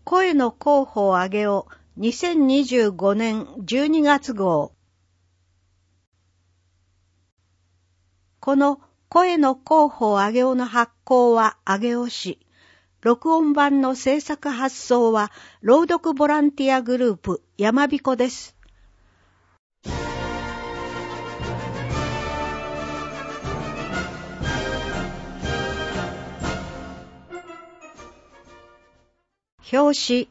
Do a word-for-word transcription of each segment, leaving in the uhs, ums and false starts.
声の候補をあげようにせんにじゅうごねんじゅうにがつ号。この声の候補をあげようの発行はあげお市。録音版の制作発送は朗読ボランティアグループやまびこです。表紙。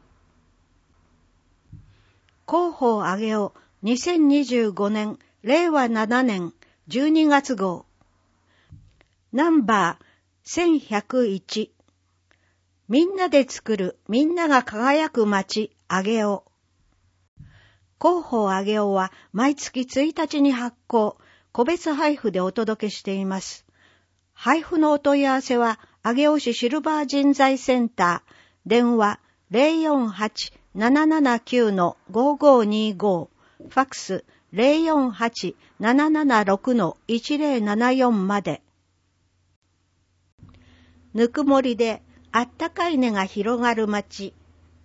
候補をあげようにせんにじゅうごねんれいわななねんじゅうにがつ号。ナンバーせんひゃくいち。みんなで作るみんなが輝く街あげよう。候補あげようは毎月ついたちに発行、個別配布でお届けしています。配布のお問い合わせは上尾市シルバー人材センター、電話 ゼロよんはち ななななきゅう のごごにご、ファックス ゼロよんはち ななななろく のいちゼロななよんまで。ぬくもりであったかい根が広がる街。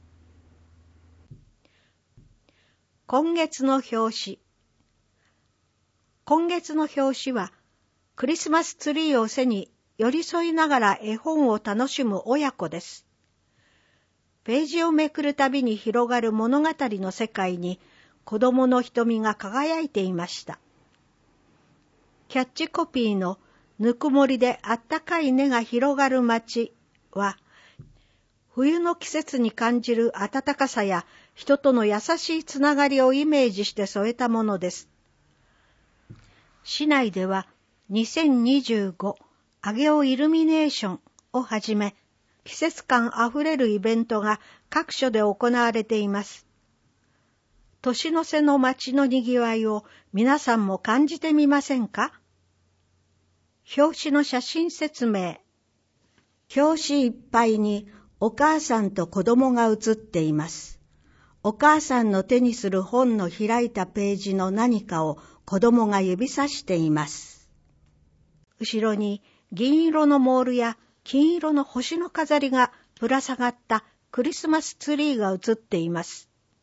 今月の表紙。今月の表紙はクリスマスツリーを背に寄り添いながら絵本を楽しむ親子です。ページをめくるたびに広がる物語の世界に子供の瞳が輝いていました。キャッチコピーのぬくもりであったかい根が広がる街は、冬の季節に感じる暖かさや人との優しいつながりをイメージして添えたものです。市内ではにせんにじゅうご上尾イルミネーションをはじめ、季節感あふれるイベントが各所で行われています。年の瀬の街のにぎわいを皆さんも感じてみませんか？表紙の写真説明。表紙いっぱいにお母さんと子供が写っています。お母さんの手にする本の開いたページの何かを子供が指さしています。後ろに銀色のモールや金色の星の飾りがぶら下がったクリスマスツリーが写っています。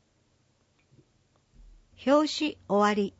表紙終わり。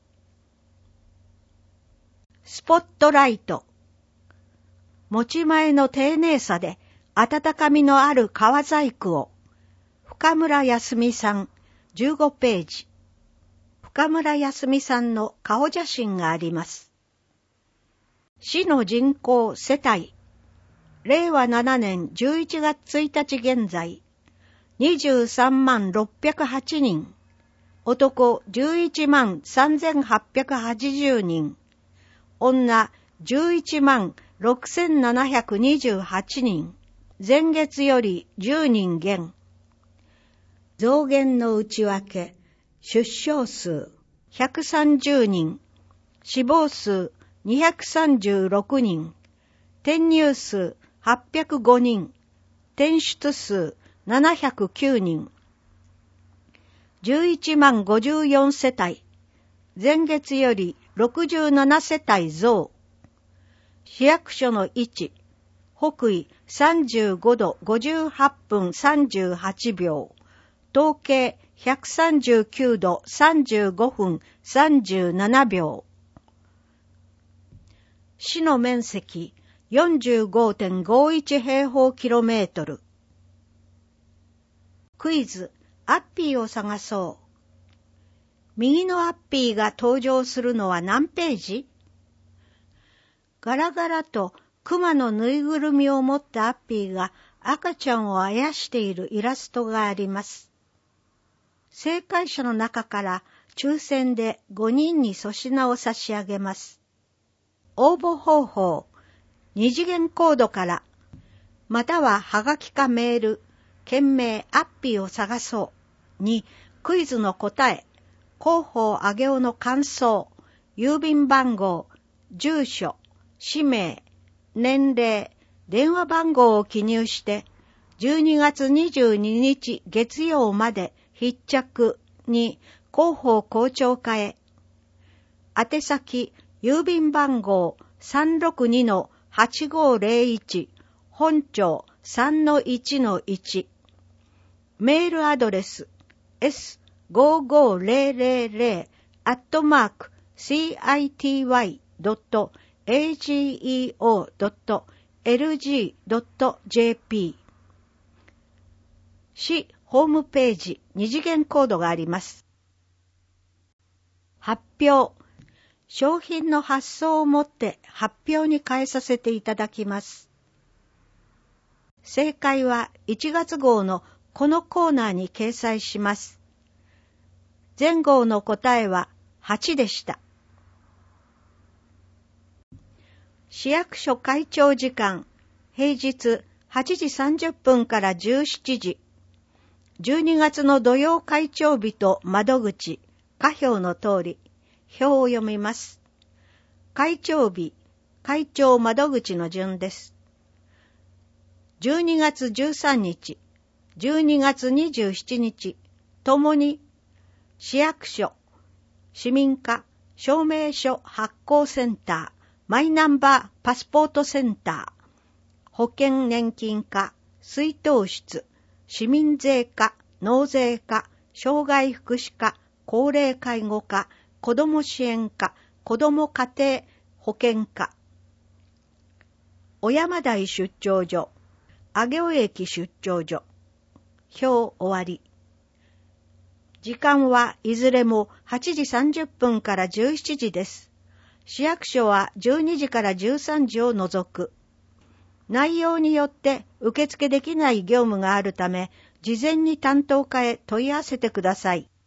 スポットライト。持ち前の丁寧さで温かみのある革細工を。深村康美さんじゅうごページ。深村康美さんの顔写真があります。市の人口世帯。れいわななねんじゅういちがつついたち現在。にじゅうさんまんろっぴゃくはちにん。男じゅういちまんさんぜんはっぴゃくはちじゅうにん。女じゅういちまんろくせんななひゃくにじゅうはちにん。前月よりじゅうにん減。増減の内訳。出生数ひゃくさんじゅうにん。死亡数にひゃくさんじゅうろくにん。転入数はっぴゃくごにん。転出数ななひゃくきゅうにん。じゅういちまんごじゅうよんせたい。前月よりろくじゅうななせたい増。市役所の位置。北緯さんじゅうごどごじゅうはっぷんさんじゅうはちびょう。東経ひゃくさんじゅうきゅうどさんじゅうごふんさんじゅうななびょう。市の面積 よんじゅうごてんごいち 平方キロメートル。クイズ、アッピーを探そう。右のアッピーが登場するのは何ページ？ガラガラと熊のぬいぐるみを持ったアッピーが赤ちゃんをあやしているイラストがあります。正解者の中から抽選でごにんに粗品を差し上げます。応募方法、二次元コードから、またははがきかメール、件名アッピーを探そうにクイズの答え、候補あげおの感想、郵便番号、住所、氏名、年齢、電話番号を記入して、じゅうにがつにじゅうににち月曜まで必着に広報校長課へ。宛先、郵便番号 さんろくにのはちごーぜろいち 本町 さんのいちのいち。 メールアドレス エスごーごーぜろぜろぜろ アットマーク シーアイティーワイ ドット エージーイーオー ドット エルジー ドット ジェーピー 市ホームページ二次元コードがあります。発表。商品の発送をもって発表に変えさせていただきます。正解はいちがつ号のこのコーナーに掲載します。前号の答えははちでした。市役所開庁時間、平日はちじさんじゅっぷんからじゅうしちじ。じゅうにがつの土曜開庁日と窓口、下表の通り、表を読みます。開庁日、開庁窓口の順です。じゅうにがつじゅうさんにち、じゅうにがつにじゅうしちにち、ともに市役所、市民課、証明書発行センター、マイナンバーパスポートセンター、保険年金課、出納室、市民税課、納税課、障害福祉課、高齢介護課、子ども支援課、子ども家庭保険課、小山台出張所、上尾駅出張所、表終わり。時間はいずれもはちじさんじゅっぷんからじゅうしちじです。市役所はじゅうにじからじゅうさんじを除く。内容によって受付できない業務があるため、事前に担当課へ問い合わせてください。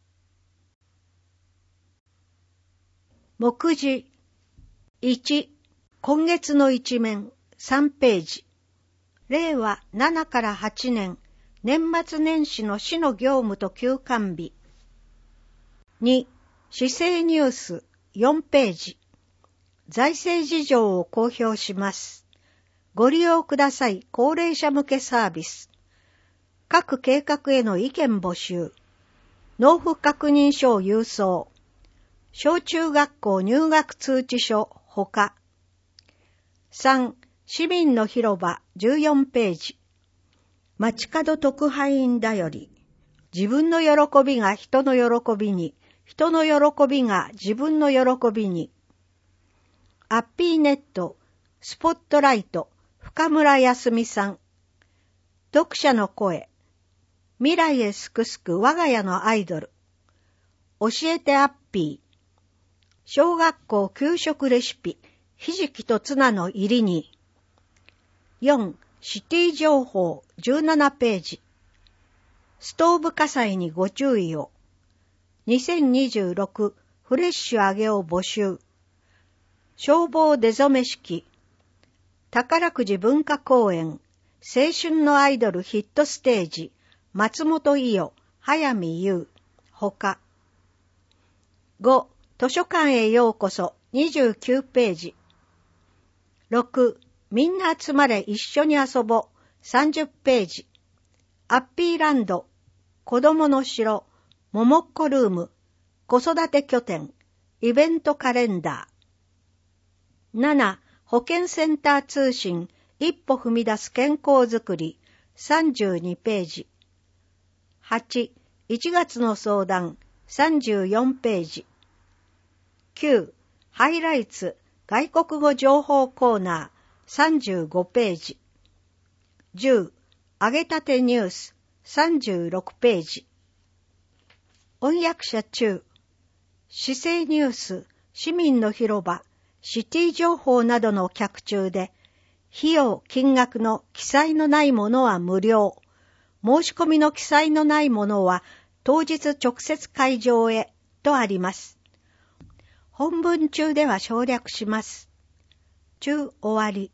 目次いち、今月の一面さんページ。れいわななからはちねん、年末年始の市の業務と休館日。に、市政ニュースよんページ。財政事情を公表します。ご利用ください高齢者向けサービス。各計画への意見募集。納付確認書を郵送。小中学校入学通知書ほか。さん、市民の広場じゅうよんページ。街角特派員だより。自分の喜びが人の喜びに、人の喜びが自分の喜びに。アッピーネット、スポットライト、深村康美さん。読者の声。未来へすくすく我が家のアイドル。教えてアッピー。小学校給食レシピ。ひじきとツナの入りに。よん、シティ情報じゅうななページ。ストーブ火災にご注意を。にせんにじゅうろくフレッシュ揚げを募集。消防出初め式。宝くじ文化公園。青春のアイドルヒットステージ。松本伊代、早見優。ほか。ご、図書館へようこそにじゅうきゅうページ。ろく、みんな集まれ一緒に遊ぼうさんじゅっページ。アッピーランド、子供の城、ももっこルーム、子育て拠点、イベントカレンダー。なな、保健センター通信、一歩踏み出す健康づくり、さんじゅうにページ。はち、いちがつの相談、さんじゅうよんページ。きゅう、ハイライツ、外国語情報コーナー、さんじゅうごページ。じゅう、揚げたてニュース、さんじゅうろくページ。翻訳者中、市政ニュース、市民の広場、シティ情報などの客中で、費用金額の記載のないものは無料、申し込みの記載のないものは当日直接会場へとあります。本文中では省略します。中終わり。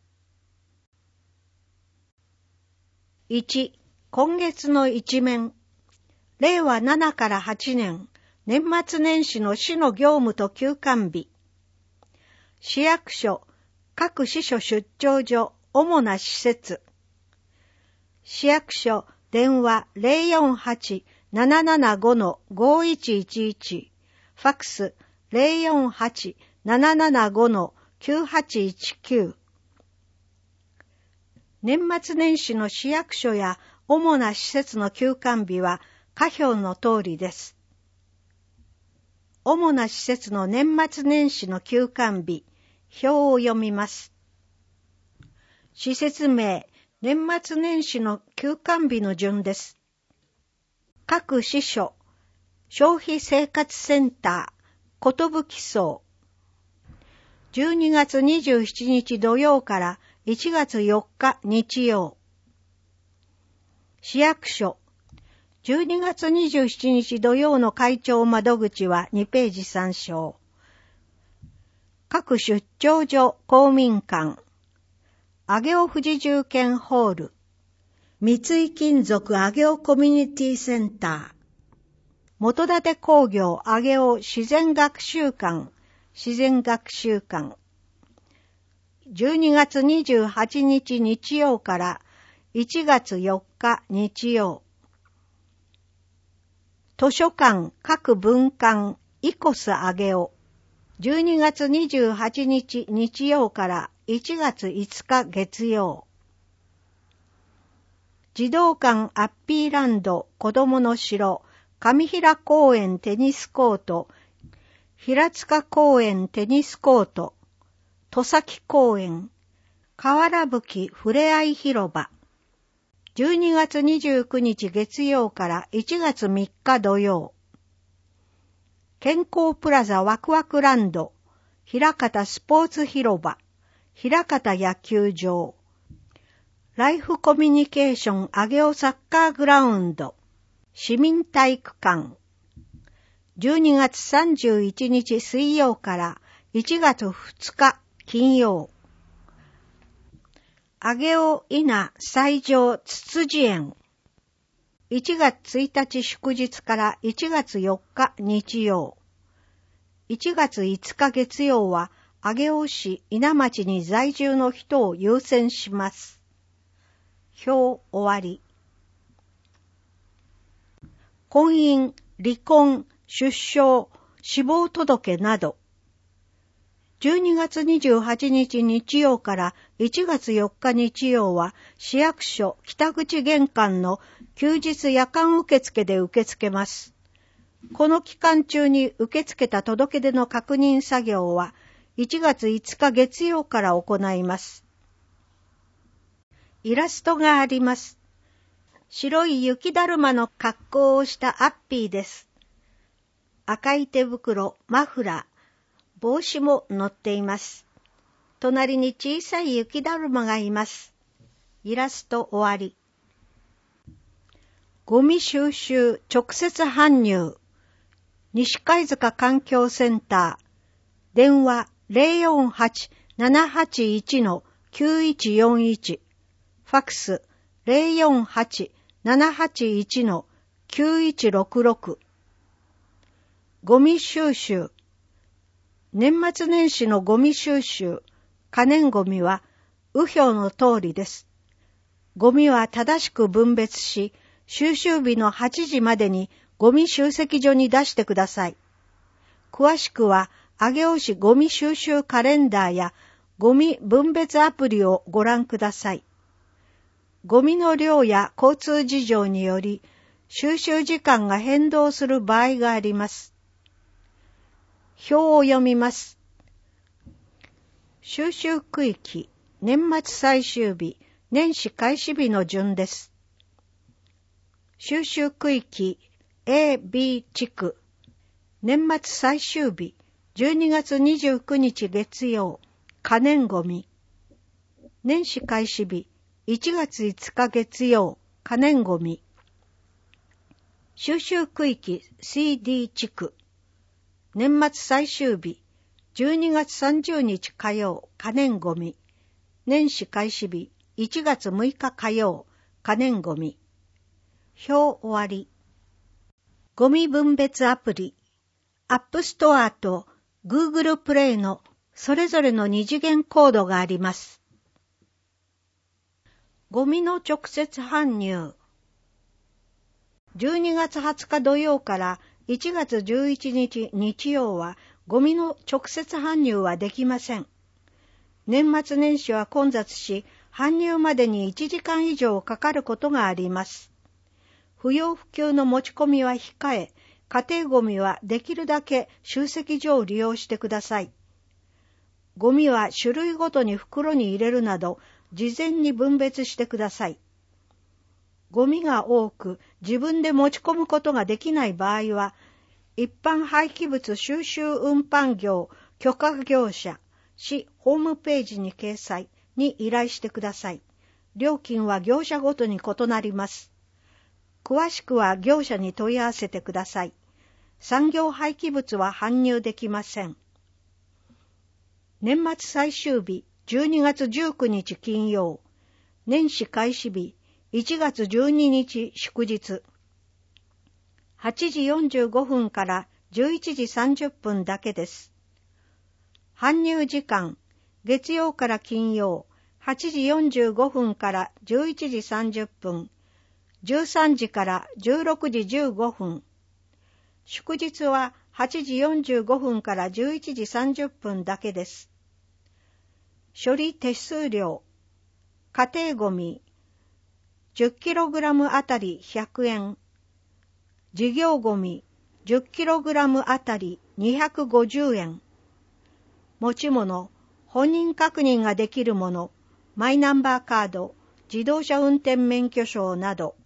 いち、今月の一面。れいわななからはちねん、年末年始の市の業務と休館日。市役所、各支所出張所、主な施設。市役所、電話 ゼロよんはち ななななご ごいちいちいち、ファックス ゼロよんはち ななななご きゅうはちいちきゅう。年末年始の市役所や主な施設の休館日は下表の通りです。主な施設の年末年始の休館日、表を読みます。施設名、年末年始の休館日の順です。各支所、消費生活センター、寿荘。じゅうにがつにじゅうしちにち土曜からいちがつよっか日曜。市役所。じゅうにがつにじゅうしちにち土曜の会長窓口はにページ参照。各出張所公民館。上尾富士重建ホール。三井金属上尾コミュニティセンター。元館工業上尾自然学習館。自然学習館。じゅうにがつにじゅうはちにち日曜からいちがつよっか日曜。図書館各文館イコス上尾。じゅうにがつにじゅうはちにち日曜からいちがついつか月曜。児童館アッピーランド子どもの城上平公園テニスコート平塚公園テニスコート戸崎公園河原吹ふれあい広場じゅうにがつにじゅうくにち月曜からいちがつみっか土曜。健康プラザワクワクランド、平方スポーツ広場、平方野球場、ライフコミュニケーション上尾サッカーグラウンド、市民体育館。じゅうにがつさんじゅういちにち水曜からいちがつふつか金曜。上尾稲西条つつじ園。いちがつついたち祝日からいちがつよっか日曜。いちがついつか月曜は上尾市稲町に在住の人を優先します。表終わり。婚姻、離婚、出生、死亡届など。じゅうにがつにじゅうはちにち日曜からいちがつよっか日曜は市役所北口玄関の休日夜間受付で受け付けます。この期間中に受け付けた届け出の確認作業はいちがついつか月曜から行います。イラストがあります。白い雪だるまの格好をしたアッピーです。赤い手袋、マフラー、帽子も載っています。隣に小さい雪だるまがいます。イラスト終わり。ゴミ収集直接搬入。西貝塚環境センター。電話 ゼロよんはち ななはちいち きゅういちよんいち。ファックス ゼロよんはち ななはちいち きゅういちろくろく。ゴミ収集。年末年始のゴミ収集、可燃ゴミは、右表の通りです。ゴミは正しく分別し、収集日のはちじまでにゴミ集積所に出してください。詳しくは、上尾市ゴミ収集カレンダーやゴミ分別アプリをご覧ください。ゴミの量や交通事情により、収集時間が変動する場合があります。表を読みます。収集区域、年末最終日、年始開始日の順です。収集区域 A、B 地区、年末最終日、じゅうにがつにじゅうくにち月曜、可燃ゴミ。年始開始日、いちがついつか月曜、可燃ゴミ。収集区域 シーディー 地区、年末最終日、じゅうにがつさんじゅうにち火曜、可燃ゴミ。年始開始日、いちがつむいか火曜、可燃ゴミ。表終わり。ゴミ分別アプリ、アップストアと Google プレイのそれぞれの二次元コードがあります。ゴミの直接搬入。じゅうにがつはつか土曜からいちがつじゅういちにち日曜はゴミの直接搬入はできません。年末年始は混雑し、 搬入までにいちじかん以上かかることがあります。不要不急の持ち込みは控え、家庭ゴミはできるだけ集積所を利用してください。ゴミは種類ごとに袋に入れるなど、事前に分別してください。ゴミが多く自分で持ち込むことができない場合は、一般廃棄物収集運搬業許可業者、市ホームページに掲載に依頼してください。料金は業者ごとに異なります。詳しくは業者に問い合わせてください。産業廃棄物は搬入できません。年末最終日、じゅうにがつじゅうくにち金曜、年始開始日、いちがつじゅうににち祝日。はちじよんじゅうごふんからじゅういちじさんじゅっぷんだけです。搬入時間、月曜から金曜、はちじよんじゅうごふんからじゅういちじさんじゅっぷん、じゅうさんじからじゅうろくじじゅうごふん。祝日ははちじよんじゅうごふんからじゅういちじさんじゅっぷんだけです。処理手数料、家庭ゴミ、じゅっキログラム あたりひゃくえん、事業ゴミ じゅっキログラム あたりにひゃくごじゅうえん、持ち物、本人確認ができるもの、マイナンバーカード、自動車運転免許証など。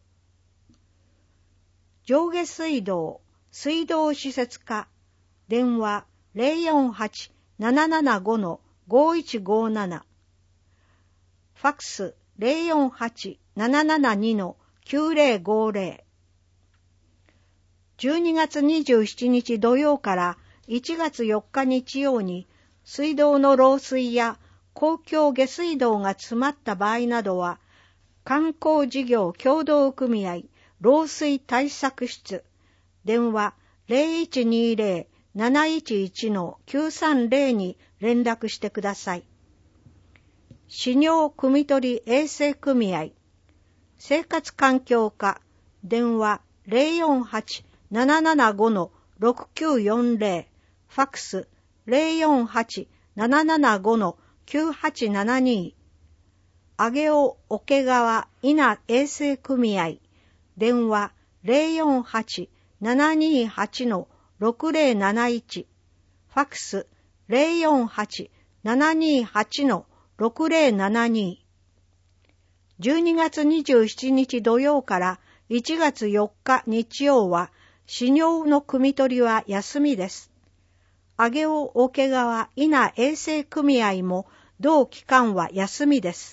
上下水道、水道施設課、電話 ゼロよんはち ななななご ごいちごなな、ファックス ゼロよんはち ななななに きゅうゼロごゼロ。じゅうにがつにじゅうしちにち土曜からいちがつよっか日曜に水道の漏水や公共下水道が詰まった場合などは、観光事業協同組合漏水対策室、電話 ゼロいちにゼロ なないちいち きゅうさんゼロ に連絡してください。飼料汲み取り衛生組合、生活環境課、電話 ゼロよんはち ななななご ろくきゅうよんゼロ、ファックス ゼロよんはち ななななご きゅうはちななに、上尾桶川稲衛生組合、電話 ゼロよんはち ななにはち ろくゼロなないち、ファックス ゼロよんはち ななにはち ろくゼロななに。じゅうにがつにじゅうしちにち土曜からいちがつよっか日曜は、飼料の汲み取りは休みです。上尾桶川稲衛生組合も同期間は休みです。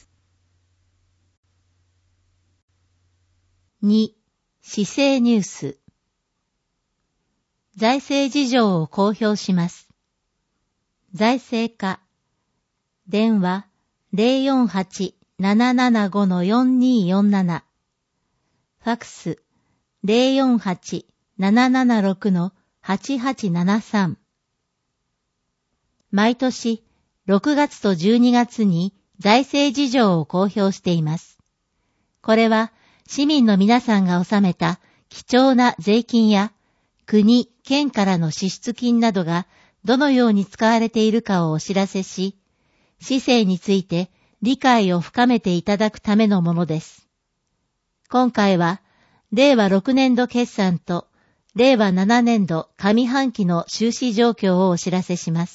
に. 市政ニュース。財政事情を公表します。財政課、電話 ゼロよんはち ななななご よんによんなな、ファックス ゼロよんはち ななななろく はちはちななさん。毎年ろくがつとじゅうにがつに財政事情を公表しています。これは市民の皆さんが納めた貴重な税金や国、県からの支出金などがどのように使われているかをお知らせし、市政について理解を深めていただくためのものです。今回は、れいわろくねんど決算とれいわななねんど上半期の収支状況をお知らせします。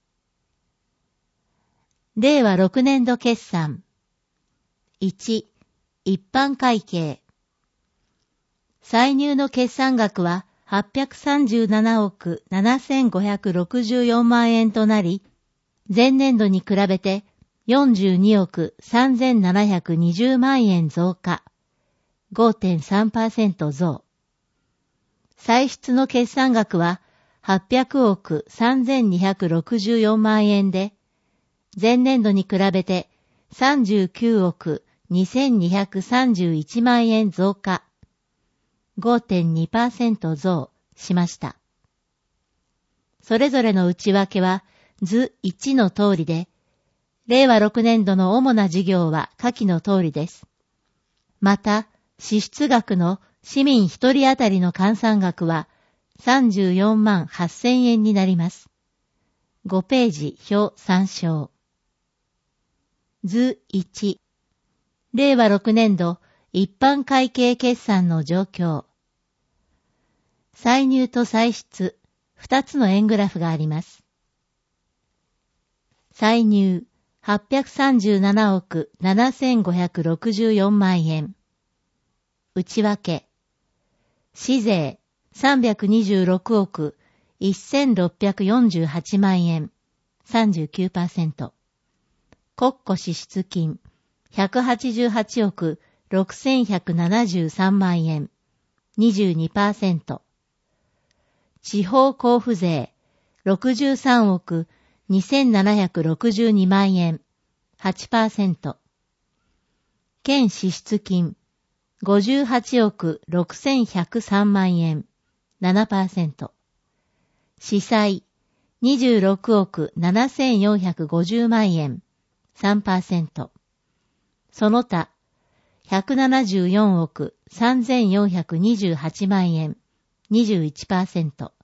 れいわろくねんど決算。いち. 一般会計。歳入の決算額ははっぴゃくさんじゅうななおくななせんごひゃくろくじゅうよんまんえんとなり、前年度に比べてよんじゅうにおくさんぜんななひゃくにじゅうまんえん増加、ごてんさんパーセント 増。歳出の決算額ははっぴゃくおくさんぜんにひゃくろくじゅうよんまんえんで、前年度に比べてさんじゅうきゅうおくにせんにひゃくさんじゅういちまんえん増加、ごてんにパーセント 増しました。それぞれの内訳は図いちの通りで、れいわろくねんどの主な事業は下記の通りです。また、支出額の市民一人当たりの換算額はさんじゅうよんまんはっせんえんになります。ごページ表参照。 図いち。れいわろくねんど一般会計決算の状況。歳入と歳出、二つの円グラフがあります。歳入はっぴゃくさんじゅうななおくななせんごひゃくろくじゅうよんまんえん。内訳。市税さんびゃくにじゅうろくおくせんろっぴゃくよんじゅうはちまんえん。さんじゅうきゅうパーセント。国庫支出金ひゃくはちじゅうはちおくろくせんひゃくななじゅうさんまんえん。にじゅうにパーセント。地方交付税ろくじゅうさんおくにせんななひゃくろくじゅうにまんえん。はちパーセント。県支出金ごじゅうはちおくろくせんひゃくさんまんえん。ななパーセント。司債にじゅうろくおくななせんよんひゃくごじゅうまんえん。さんパーセント。その他ひゃくななじゅうよんおくさんぜんよんひゃくにじゅうはちまんえん。にじゅういちパーセント。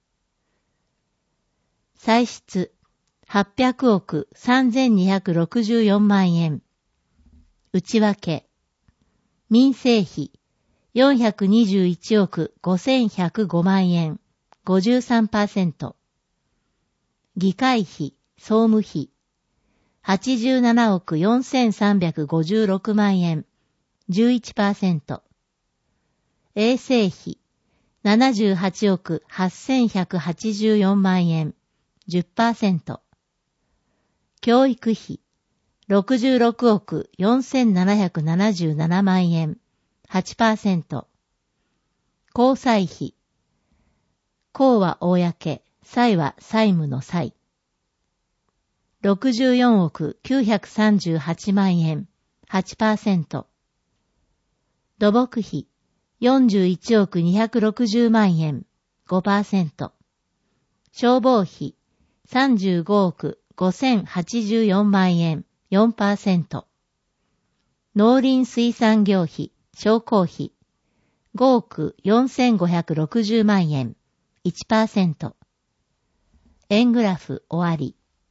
歳出はっぴゃくおくさんぜんにひゃくろくじゅうよんまんえん。内訳。民生費よんひゃくにじゅういちおくごせんひゃくごまんえん。ごじゅうさんパーセント。議会費、総務費はちじゅうななおくよんせんさんびゃくごじゅうろくまんえん。じゅういちパーセント。衛生費ななじゅうはちおくはっせんひゃくはちじゅうよんまんえん。じゅっパーセント。教育費ろくじゅうろくおくよんせんななひゃくななじゅうななまんえん。はちパーセント。公債費公は公、債は債務の債。ろくじゅうよんおくきゅうひゃくさんじゅうはちまんえん。はちパーセント。土木費よんじゅういちおくにひゃくろくじゅうまんえん。ごパーセント。消防費さんじゅうごおくごせんはちじゅうよんまんえん。よんパーセント。農林水産業費商工費ごおくよんせんごひゃくろくじゅうまんえん。いちパーセント。円グラフ終わり。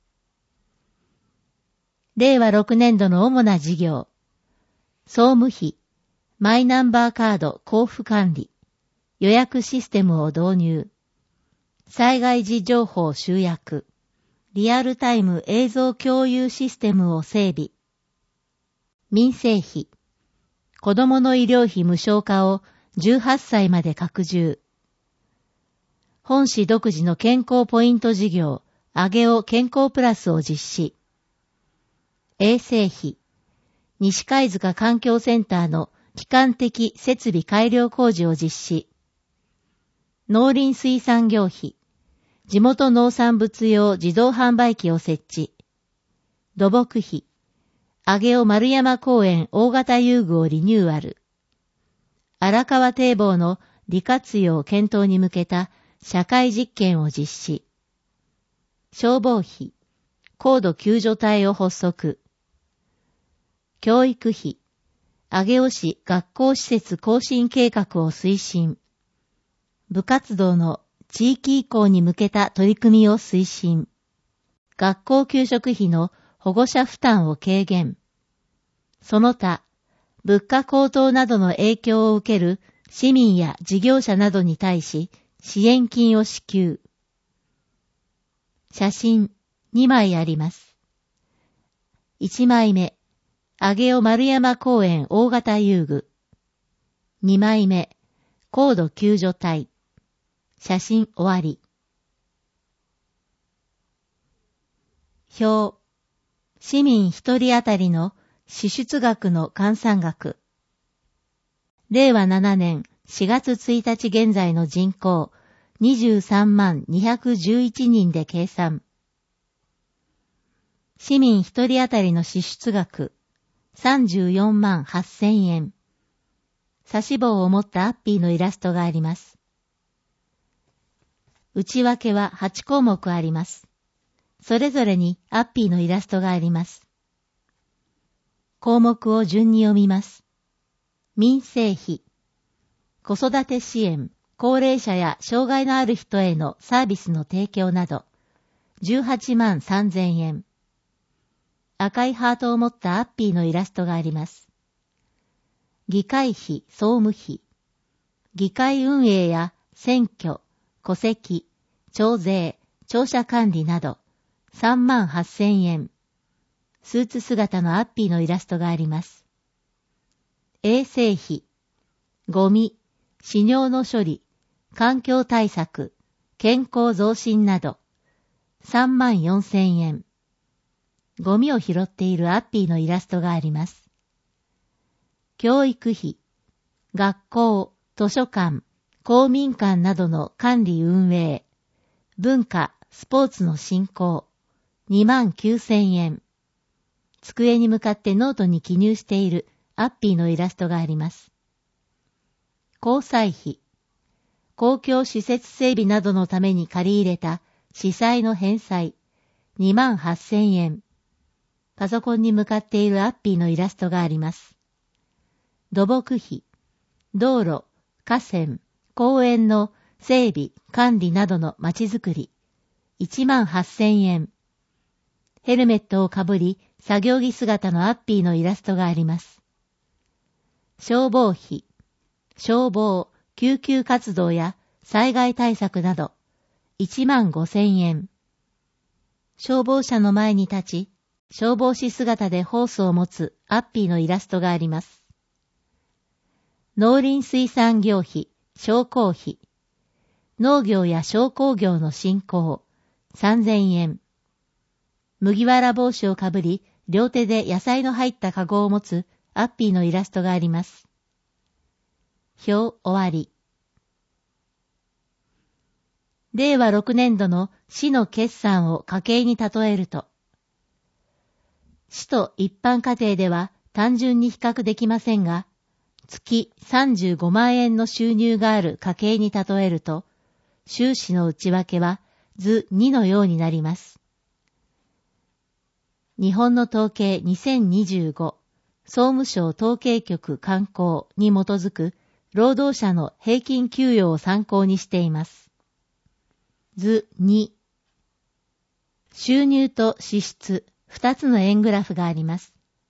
れいわろくねんどの主な事業。総務費、マイナンバーカード交付管理、予約システムを導入、災害時情報集約、リアルタイム映像共有システムを整備。民生費、子どもの医療費無償化をじゅうはっさいまで拡充。本市独自の健康ポイント事業、あげお健康プラスを実施。衛生費、西貝塚環境センターの基幹的設備改良工事を実施。農林水産業費、地元農産物用自動販売機を設置。土木費、あげお丸山公園大型遊具をリニューアル。荒川堤防の利活用検討に向けた社会実験を実施。消防費、高度救助隊を発足。教育費、上尾市学校施設更新計画を推進。部活動の地域移行に向けた取り組みを推進。学校給食費の保護者負担を軽減。その他、物価高騰などの影響を受ける市民や事業者などに対し支援金を支給。写真にまいあります。いちまいめ、上尾丸山公園大型遊具。にまいめ、高度救助隊。写真終わり。表。市民一人当たりの支出額の換算額。れいわななねんしがつついたち現在の人口にじゅうさんまんにひゃくじゅういちにんで計算。市民一人当たりの支出額さんじゅうよんまんはっせんえん。指し棒を持ったアッピーのイラストがあります。内訳ははちこうもくあります。それぞれにアッピーのイラストがあります。項目を順に読みます。民生費、子育て支援、高齢者や障害のある人へのサービスの提供など、じゅうはちまんさんぜんえん。 赤いハートを持ったアッピーのイラストがあります。議会費、総務費、議会運営や選挙、戸籍、徴税、庁舎管理などさんまんはっせんえん。スーツ姿のアッピーのイラストがあります。衛生費、ゴミ、死尿の処理、環境対策、健康増進などさんまんよんせんえん。ゴミを拾っているアッピーのイラストがあります。教育費、学校、図書館、公民館などの管理運営、文化、スポーツの振興、にまんきゅうせんえん。机に向かってノートに記入しているアッピーのイラストがあります。交際費、公共施設整備などのために借り入れた私債の返済、にまんはっせんえん。パソコンに向かっているアッピーのイラストがあります。土木費、道路、河川、公園の整備、管理などのまちづくり、いちまんはっせんえん。ヘルメットをかぶり、作業着姿のアッピーのイラストがあります。消防費、消防、救急活動や災害対策など、いちまんごせんえん。消防車の前に立ち、消防士姿でホースを持つアッピーのイラストがあります。農林水産業費、商工費、農業や商工業の振興、さんぜんえん。麦わら帽子をかぶり、両手で野菜の入ったカゴを持つアッピーのイラストがあります。表終わり。れいわろくねんどの市の決算を家計に例えると、市と一般家庭では単純に比較できませんが、月さんじゅうごまんえんの収入がある家計に例えると、収支の内訳は図にのようになります。日本の統計にせんにじゅうご、総務省統計局刊行に基づく労働者の平均給与を参考にしています。図に、収入と支出二つの円グラフがあります。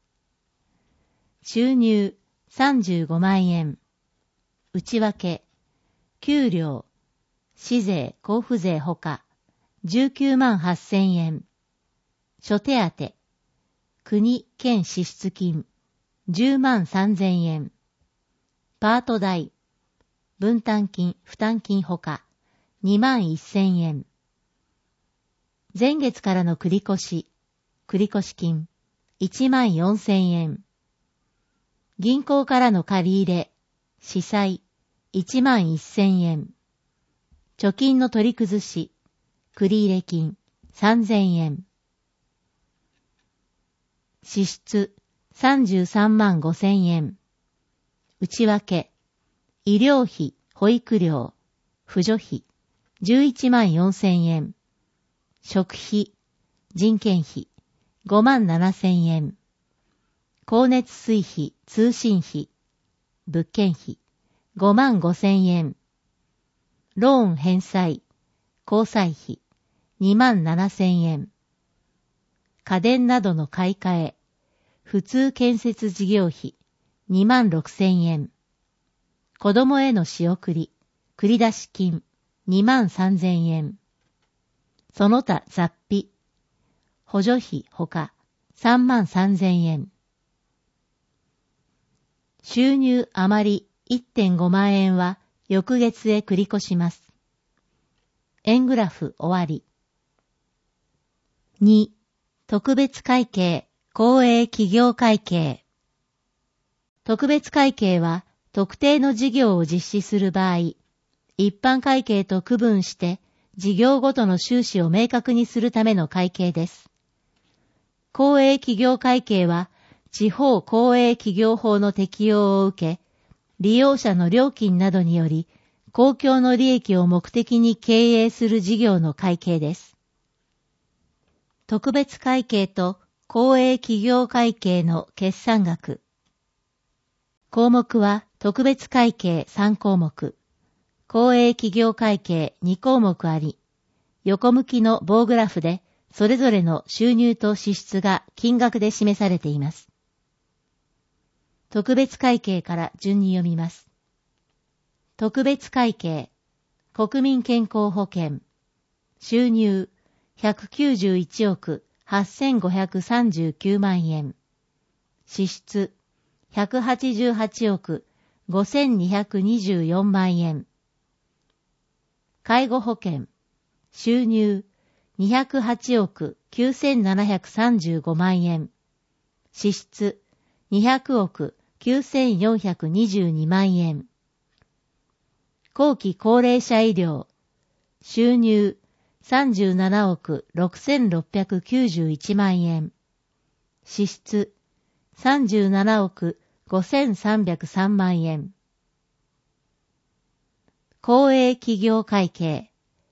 収入さんじゅうごまんえん、内訳、給料、市税、交付税ほかじゅうきゅうまんはっせんえん、諸手当、国、県支出金じゅうまんさんぜんえん、パート代、分担金、負担金ほかにまんせんえん、前月からの繰越、繰越金いちまんよんせんえん、銀行からの借り入れ、支債いちまんせんえん、貯金の取り崩し、繰入金さんぜんえん、支出さんじゅうさんまんごせんえん、内訳、医療費、保育料、扶助費じゅういちまんよんせんえん、食費、人件費ごまんななせんえん、光熱水費、通信費、物件費ごまんごせんえん、ローン返済、交際費にまんななせんえん、家電などの買い替え、普通建設事業費にまんろくせんえん、子供への仕送り、繰出金にまんさんぜんえん、その他雑費、補助費ほかさんまんさんぜんえん、収入余り いってんごまんえんは翌月へ繰り越します。円グラフ終わり。に、特別会計、公営企業会計。特別会計は特定の事業を実施する場合、一般会計と区分して事業ごとの収支を明確にするための会計です。公営企業会計は地方公営企業法の適用を受け、利用者の料金などにより公共の利益を目的に経営する事業の会計です。特別会計と公営企業会計の決算額。項目は特別会計さんこうもく、公営企業会計にこうもくあり、横向きの棒グラフでそれぞれの収入と支出が金額で示されています。特別会計から順に読みます。特別会計、国民健康保険、収入ひゃくきゅうじゅういちおくはっせんごひゃくさんじゅうきゅうまんえん、支出ひゃくはちじゅうはちおくごせんにひゃくにじゅうよんまんえん、介護保険、収入にひゃくはちおくきゅうせんななひゃくさんじゅうごまんえん、支出にひゃくおくきゅうせんよんひゃくにじゅうにまんえん、後期高齢者医療、収入さんじゅうななおくろくせんろっぴゃくきゅうじゅういちまんえん、支出さんじゅうななおくごせんさんびゃくさんまんえん、公営企業会計、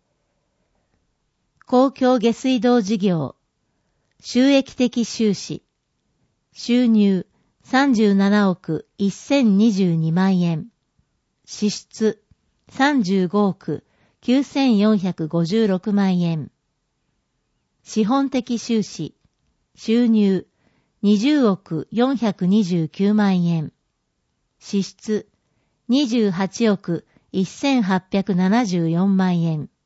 公共下水道事業、収益的収支、収入さんじゅうななおくせんにじゅうにまんえん、支出さんじゅうごおくきゅうせんよんひゃくごじゅうろくまんえん、資本的収支、収入にじゅうおくよんひゃくにじゅうきゅうまんえん、支出にじゅうはちおくせんはっぴゃくななじゅうよんまんえん。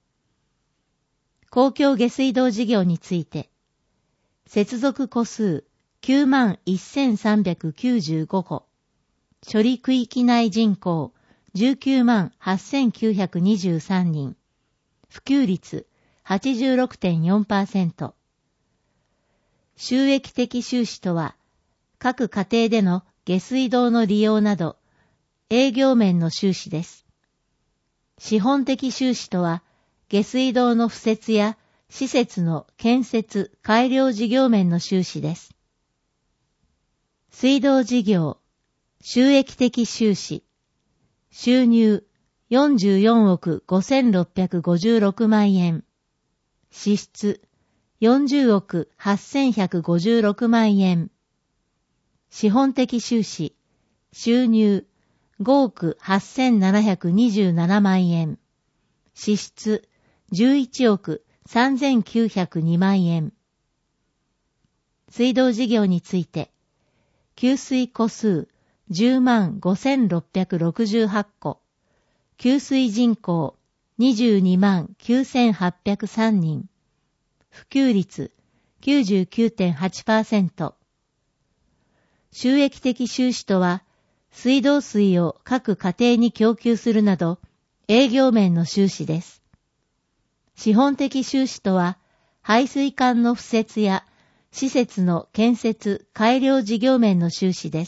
公共下水道事業について、接続戸数きゅうまんせんさんびゃくきゅうじゅうごこ、処理区域内人口じゅうきゅうまんはっせんきゅうひゃくにじゅうさんにん、普及率 はちじゅうろくてんよんパーセント。収益的収支とは、各家庭での下水道の利用など、営業面の収支です。資本的収支とは、下水道の敷設や施設の建設・改良事業面の収支です。水道事業、収益的収支、収入よんじゅうよんおくごせんろっぴゃくごじゅうろくまんえん、支出よんじゅうおくはっせんひゃくごじゅうろくまんえん、資本的収支、収入ごおくはっせんななひゃくにじゅうななまんえん、支出じゅういちおくさんぜんきゅうひゃくにまんえん。水道事業について、給水戸数じゅうまんごせんろっぴゃくろくじゅうはちこ、給水人口にじゅうにまんきゅうせんはっぴゃくさんにん、普及率 きゅうじゅうきゅうてんはちパーセント。収益的収支とは、水道水を各家庭に供給するなど、営業面の収支です。資本的収支とは、排水管の敷設や施設の建設・改良事業面の収支です。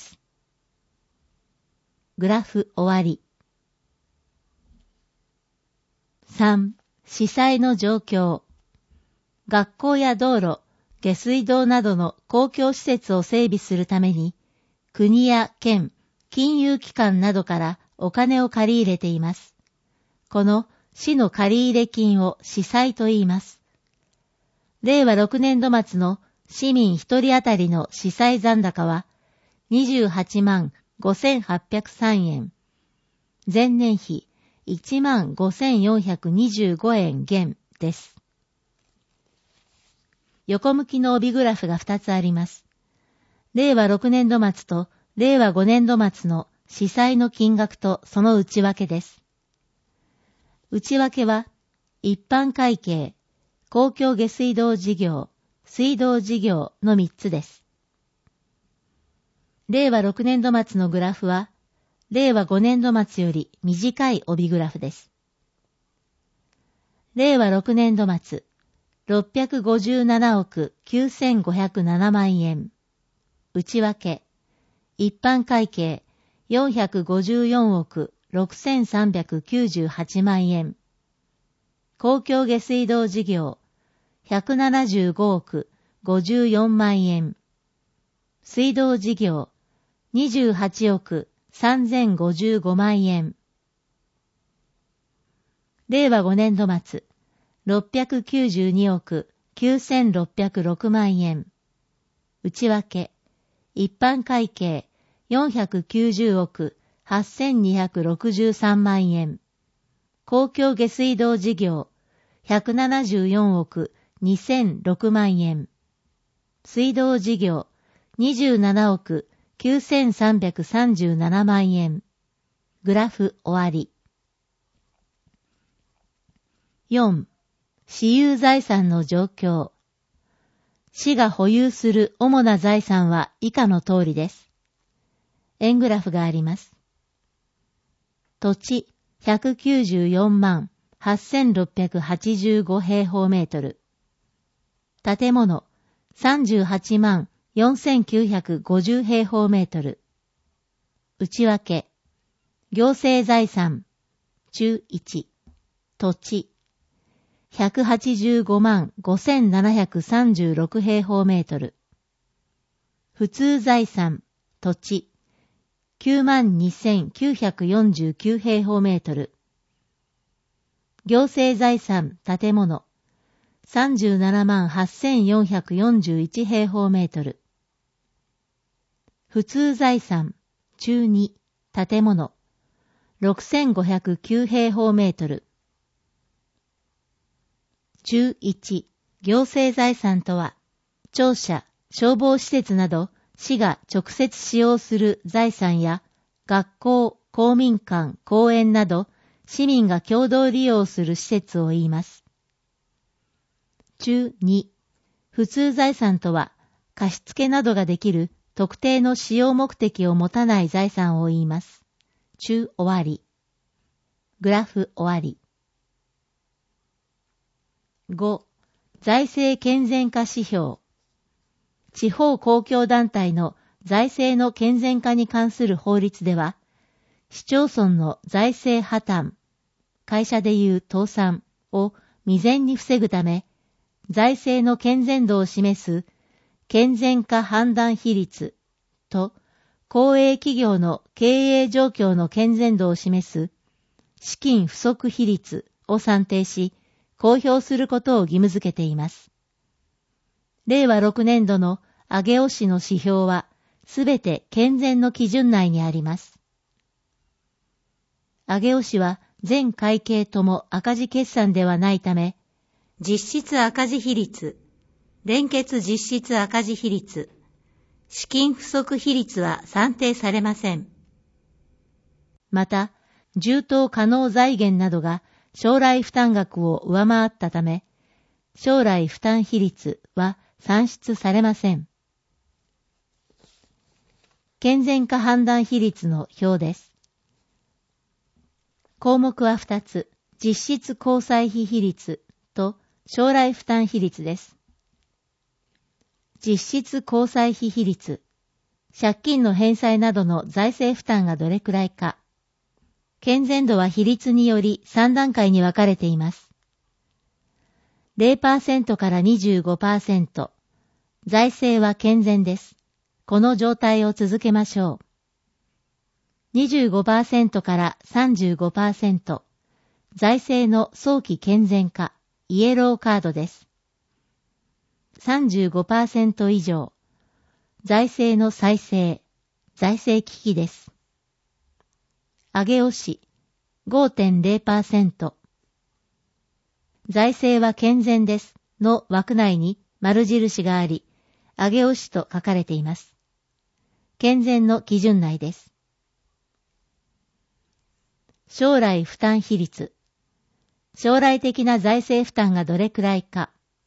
グラフ終わり。さん. 施災の状況。学校や道路、下水道などの公共施設を整備するために、国や県、金融機関などからお金を借り入れています。この市の借入金を市債と言います。れいわろくねんど末の市民一人当たりの市債残高はにじゅうはちまんごせんはっぴゃくさんえん。前年比いちまんごせんよんひゃくにじゅうごえん減です。横向きの帯グラフがふたつあります。れいわろくねんど末とれいわごねんど末の市債の金額とその内訳です。内訳は、一般会計、公共下水道事業、水道事業のみっつです。れいわろくねんど末のグラフは、れいわごねんど末より短い帯グラフです。れいわろくねんど末、ろっぴゃくごじゅうななおくきゅうせんごひゃくななまんえん。内訳、一般会計よんひゃくごじゅうよんおくろくせんさんびゃくきゅうじゅうはちまんえん。公共下水道事業ひゃくななじゅうごおくごじゅうよんまんえん。水道事業にじゅうはちおくさんぜんごじゅうごまんえん。れいわごねんど末ろっぴゃくきゅうじゅうにおくきゅうせんろっぴゃくろくまんえん。内訳、一般会計よんひゃくきゅうじゅうおくはっせんにひゃくろくじゅうさんまんえん。公共下水道事業ひゃくななじゅうよんおくにせんろくまんえん。水道事業にじゅうななおくきゅうせんさんびゃくさんじゅうななまんえん。グラフ終わり。よん. 私有財産の状況。市が保有する主な財産は以下の通りです。円グラフがあります。土地ひゃくきゅうじゅうよんまんはっせんろっぴゃくはちじゅうご平方メートル。建物さんじゅうはちまんよんせんきゅうひゃくごじゅう平方メートル。内訳。行政財産。中いち。土地。ひゃくはちじゅうごまんごせんななひゃくさんじゅうろく平方メートル。普通財産。土地。きゅうまんにせんきゅうひゃくよんじゅうきゅう平方メートル。行政財産。建物。さんじゅうななまんはっせんよんひゃくよんじゅういち平方メートル。普通財産。中に。建物。ろくせんごひゃくきゅう平方メートル。中いち。行政財産とは、庁舎、消防施設など、市が直接使用する財産や、学校、公民館、公園など、市民が共同利用する施設を言います。中に。普通財産とは、貸付などができる特定の使用目的を持たない財産を言います。中終わり。グラフ終わり。ご. 財政健全化指標。地方公共団体の財政の健全化に関する法律では、市町村の財政破綻、会社でいう倒産を未然に防ぐため、財政の健全度を示す健全化判断比率と、公営企業の経営状況の健全度を示す資金不足比率を算定し、公表することを義務付けています。れいわろくねんどの上尾市の指標は、すべて健全の基準内にあります。上尾市は全会計とも赤字決算ではないため、実質赤字比率、連結実質赤字比率、資金不足比率は算定されません。また、充当可能財源などが将来負担額を上回ったため、将来負担比率は算出されません。健全化判断比率の表です。項目はふたつ、実質交際費比率と将来負担比率です。実質交際費比率、借金の返済などの財政負担がどれくらいか。健全度は比率によりさん段階に分かれています。ゼロパーセント から にじゅうごパーセント。財政は健全です。この状態を続けましょう。にじゅうごパーセント から さんじゅうごパーセント。財政の早期健全化、イエローカードです。さんじゅうごパーセント 以上。財政の再生、財政危機です。上尾市 ごてんゼロパーセント。財政は健全ですの枠内に丸印があり、上尾市と書かれています。健全の基準内です。将来負担比率。将来的な財政負担がどれくらいか。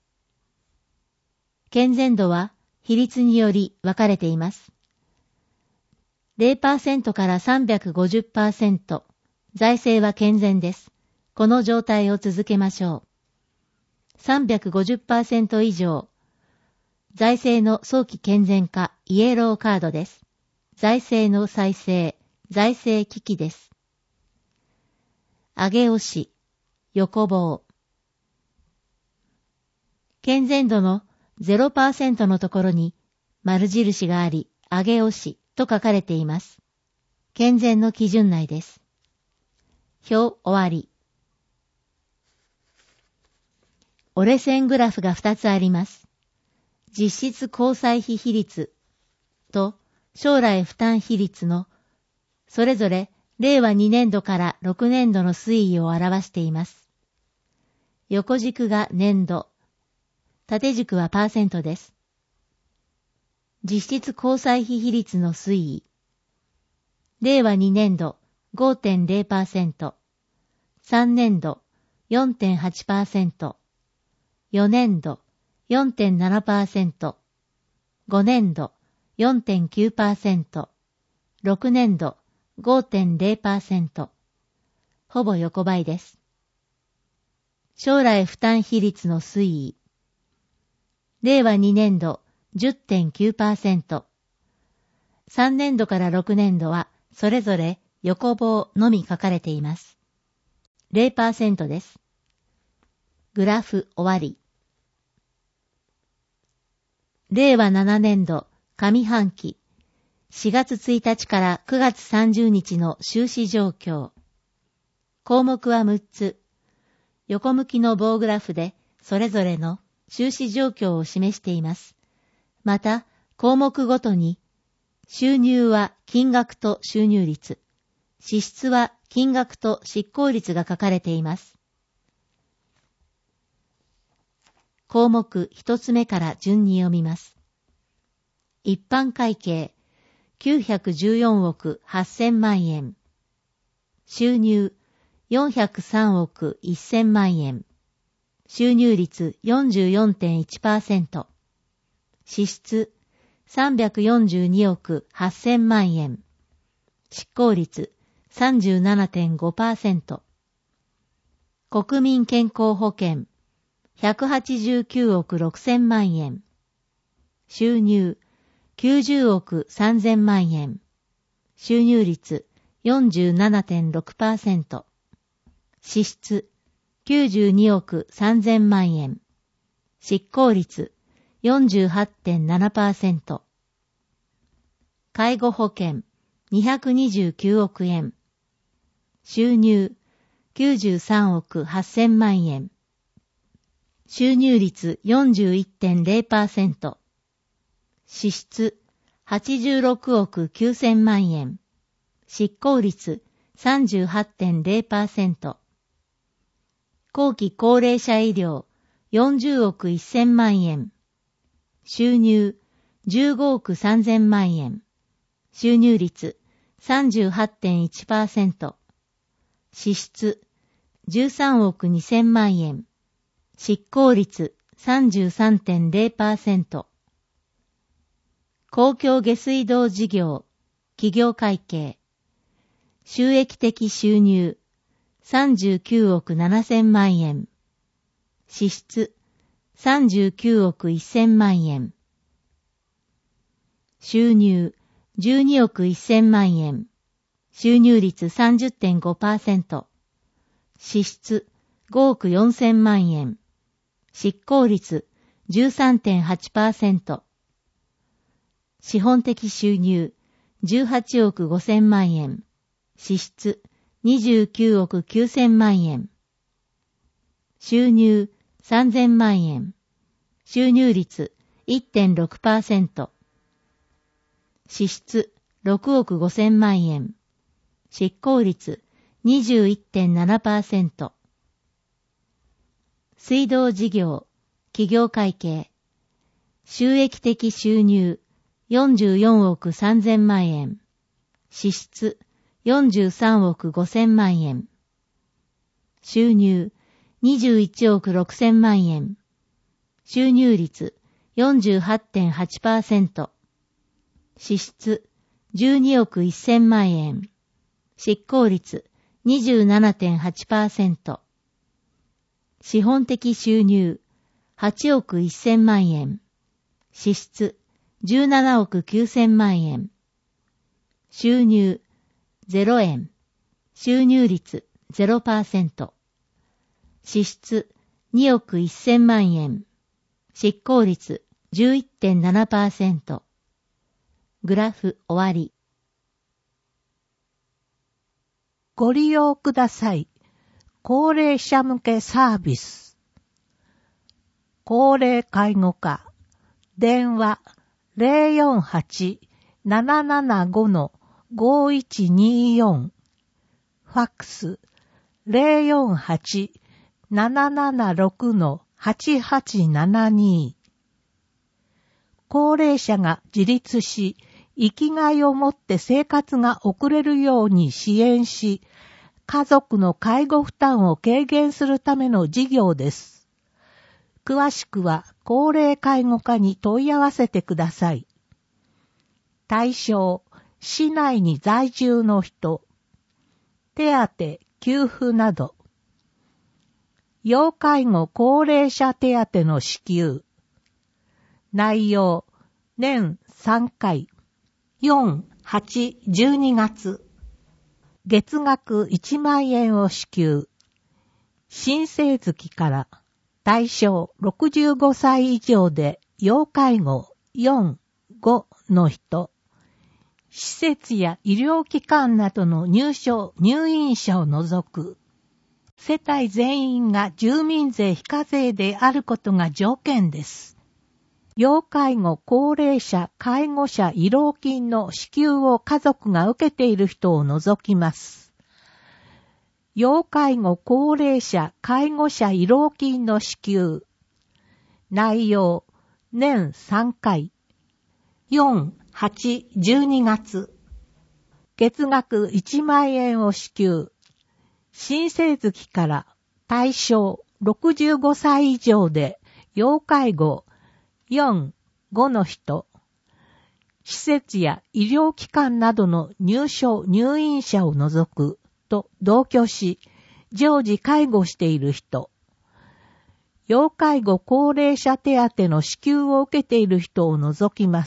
健全度は比率により分かれています。ゼロパーセント から さんびゃくごじゅっパーセント。財政は健全です。この状態を続けましょう。さんびゃくごじゅっパーセント 以上。財政の早期健全化、イエローカードです。財政の再生、財政危機です。上尾市、横棒。健全度の ゼロパーセント のところに丸印があり、上尾市と書かれています。健全の基準内です。表終わり。折れ線グラフがふたつあります。実質交際費比率と将来負担比率のそれぞれれいわにねんどからろくねんどの推移を表しています。横軸が年度、 縦軸はパーセントです。実質交際費比率の推移。れいわにねんど ごてんれいパーセント、さんねんど よんてんはちパーセント、よねんど よんてんななパーセント、ごねんど よんてんきゅうパーセント、ろくねんど ごてんれいパーセント、ほぼ横ばいです。将来負担比率の推移。れいわにねんど じゅってんきゅうパーセント、さんねんどからろくねんどはそれぞれ横棒のみ書かれています。れいパーセント です。グラフ終わり。れいわななねんど上半期しがつついたちからくがつさんじゅうにちの収支状況。項目はむっつ。横向きの棒グラフでそれぞれの収支状況を示しています。また、項目ごとに収入は金額と収入率、支出は金額と執行率が書かれています。項目一つ目から順に読みます。一般会計きゅうひゃくじゅうよんおくはっせんまんえん。収入よんひゃくさんおくせんまんえん。収入率 よんじゅうよんてんいちパーセント。支出さんびゃくよんじゅうにおくはっせんまんえん。執行率 さんじゅうななてんごパーセント。国民健康保険ひゃくはちじゅうきゅうおくろくせんまんえん。収入きゅうじゅうおくさんぜんまんえん。収入率 よんじゅうななてんろくパーセント。支出きゅうじゅうにおくさんぜんまんえん。執行率 よんじゅうはちてんななパーセント。介護保険にひゃくにじゅうきゅうおくえん。収入きゅうじゅうさんおくはっせんまんえん。収入率 よんじゅういってんれいパーセント。支出はちじゅうろくおくきゅうせんまんえん。執行率 さんじゅうはちてんれいパーセント。後期高齢者医療よんじゅうおくせんまんえん。収入じゅうごおくさんぜんまんえん。収入率 さんじゅうはちてんいちパーセント。支出じゅうさんおくにせんまんえん。執行率 さんじゅうさんてんれいパーセント。公共下水道事業企業会計収益的収入さんじゅうきゅうおくななせんまんえん。支出さんじゅうきゅうおくせんまんえん。収入じゅうにおくせんまんえん。収入率 さんじゅってんごパーセント。支出ごおくよんせんまんえん。執行率 じゅうさんてんはちパーセント。資本的収入じゅうはちおくごせんまんえん。支出にじゅうきゅうおくきゅうせんまんえん。収入さんぜんまんえん。収入率 いってんろくパーセント。支出ろくおくごせんまんえん。執行率 にじゅういってんななパーセント。水道事業企業会計収益的収入よんじゅうよんおくさんぜんまんえん。支出よんじゅうさんおくごせんまんえん。収入にじゅういちおくろくせんまんえん。収入率 よんじゅうはちてんはちパーセント。支出じゅうにおくせんまんえん。執行率 にじゅうななてんはちパーセント。資本的収入はちおくせんまんえん。支出じゅうななおくきゅうせんまんえん。収入ゼロえん。収入率 ゼロパーセント。支出におくせんまんえん。執行率 じゅういってんななパーセント。グラフ終わり。 ご利用ください。高齢者向けサービス。高齢介護課。電話 ゼロよんはち ななななご ごいちによん。ファックス ゼロよんはち ななななろく ははちはちななに。高齢者が自立し、生きがいを持って生活が送れるように支援し、家族の介護負担を軽減するための事業です。詳しくは高齢介護課に問い合わせてください。対象、市内に在住の人、手当、給付など、要介護高齢者手当の支給、内容、年さんかい、よん、はち、じゅうにがつ、月額いちまんえんを支給、新生月から対象ろくじゅうごさい以上で要介護よん、ごの人、施設や医療機関などの入所・入院者を除く、世帯全員が住民税非課税であることが条件です。要介護高齢者介護者慰労金の支給を家族が受けている人を除きます。要介護高齢者介護者慰労金の支給、内容、年さんかい、よん、はち、じゅうにがつ、月額いちまんえんを支給、新生月から対象ろくじゅうごさい以上で要介護よん、ごの人、施設や医療機関などの入所・入院者を除くと同居し、常時介護している人、要介護高齢者手当の支給を受けている人を除きます。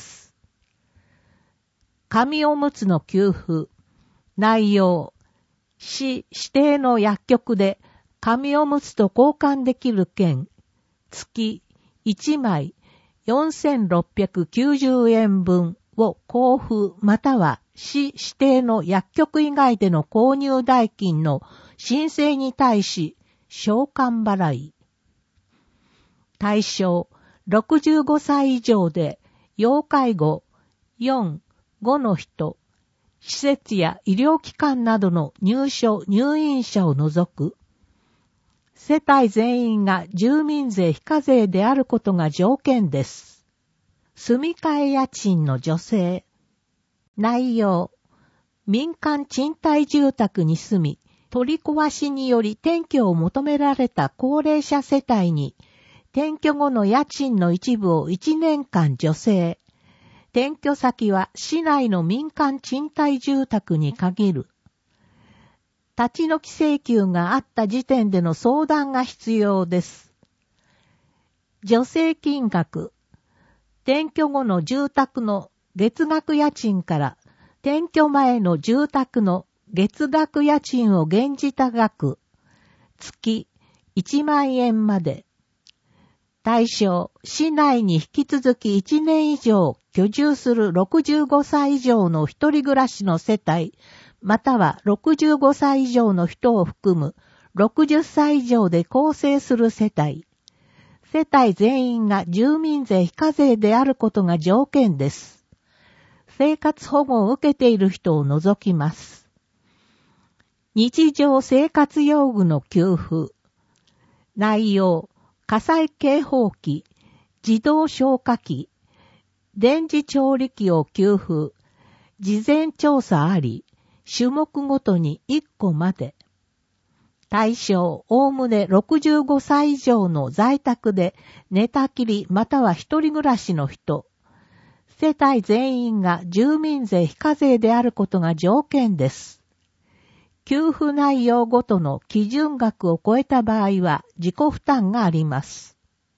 紙おむつの給付、内容、市指定の薬局で紙おむつと交換できる券、月いちまいよんせんろっぴゃくきゅうじゅうえんぶんを交付または市指定の薬局以外での購入代金の申請に対し償還払い。対象ろくじゅうごさい以上で要介護よん、ごの人、施設や医療機関などの入所・入院者を除く、世帯全員が住民税非課税であることが条件です。住み替え家賃の助成。内容、民間賃貸住宅に住み、取り壊しにより転居を求められた高齢者世帯に、転居後の家賃の一部をいちねんかん助成。転居先は市内の民間賃貸住宅に限る。立ち退き請求があった時点での相談が必要です。助成金額。転居後の住宅の月額家賃から転居前の住宅の月額家賃を減じた額。月いちまんえんまで。対象、市内に引き続きいちねん以上居住するろくじゅうごさい以上の一人暮らしの世帯、またはろくじゅうごさい以上の人を含むろくじゅっさい以上で構成する世帯。世帯全員が住民税非課税であることが条件です。生活保護を受けている人を除きます。日常生活用具の給付。内容、火災警報器、自動消火器、電磁調理器を給付、事前調査あり、種目ごとにいっこまで。対象、おおむねろくじゅうごさい以上の在宅で寝たきりまたは一人暮らしの人。世帯全員が住民税非課税であることが条件です。給付内容ごとの基準額を超えた場合は自己負担があります。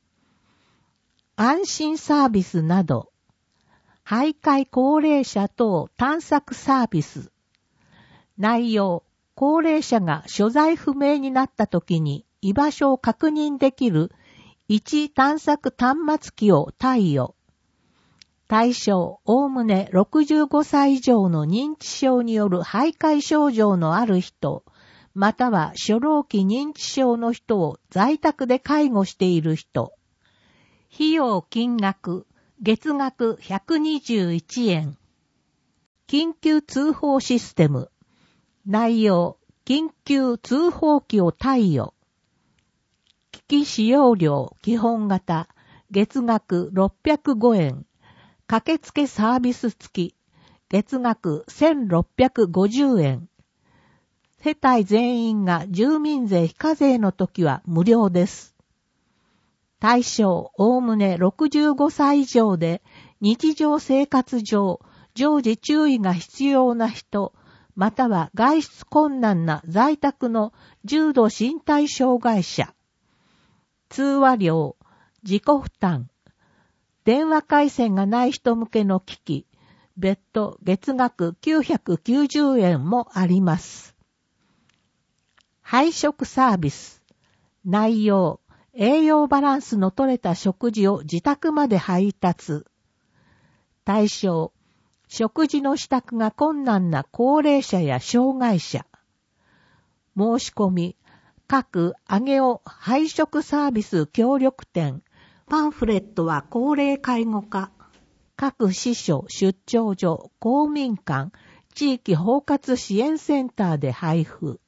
安心サービスなど、徘徊高齢者等探索サービス。内容、高齢者が所在不明になったときに居場所を確認できる位置探索端末機を貸与。対象、おおむねろくじゅうごさい以上の認知症による徘徊症状のある人、または初老期認知症の人を在宅で介護している人。費用金額、月額ひゃくにじゅういちえん。緊急通報システム。内容、緊急通報機を貸与。機月使用料基本型、月額ろっぴゃくごえん、駆けつけサービス付き、月額せんろっぴゃくごじゅうえん。世帯全員が住民税非課税の時は無料です。対象、おおむねろくじゅうごさい以上で、日常生活上、常時注意が必要な人、または外出困難な在宅の重度身体障害者。通話料、自己負担。電話回線がない人向けの機器、別途月額きゅうひゃくきゅうじゅうえんもあります。配食サービス。内容、栄養バランスの取れた食事を自宅まで配達。対象、食事の支度が困難な高齢者や障害者。申し込み、各上げお配食サービス協力店。パンフレットは高齢介護課。各支所、出張所、公民館、地域包括支援センターで配布。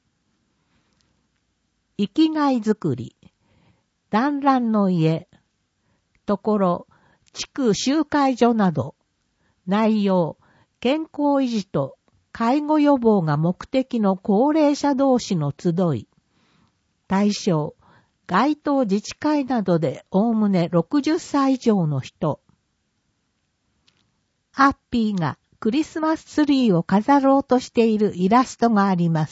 生きがいづくり。団らんの家。ところ、地区集会所など。内容、健康維持と介護予防が目的の高齢者同士の集い。対象、該当自治会などでおおむねろくじゅっさい以上の人。ハッピーがクリスマスツリーを飾ろうとしているイラストがあります。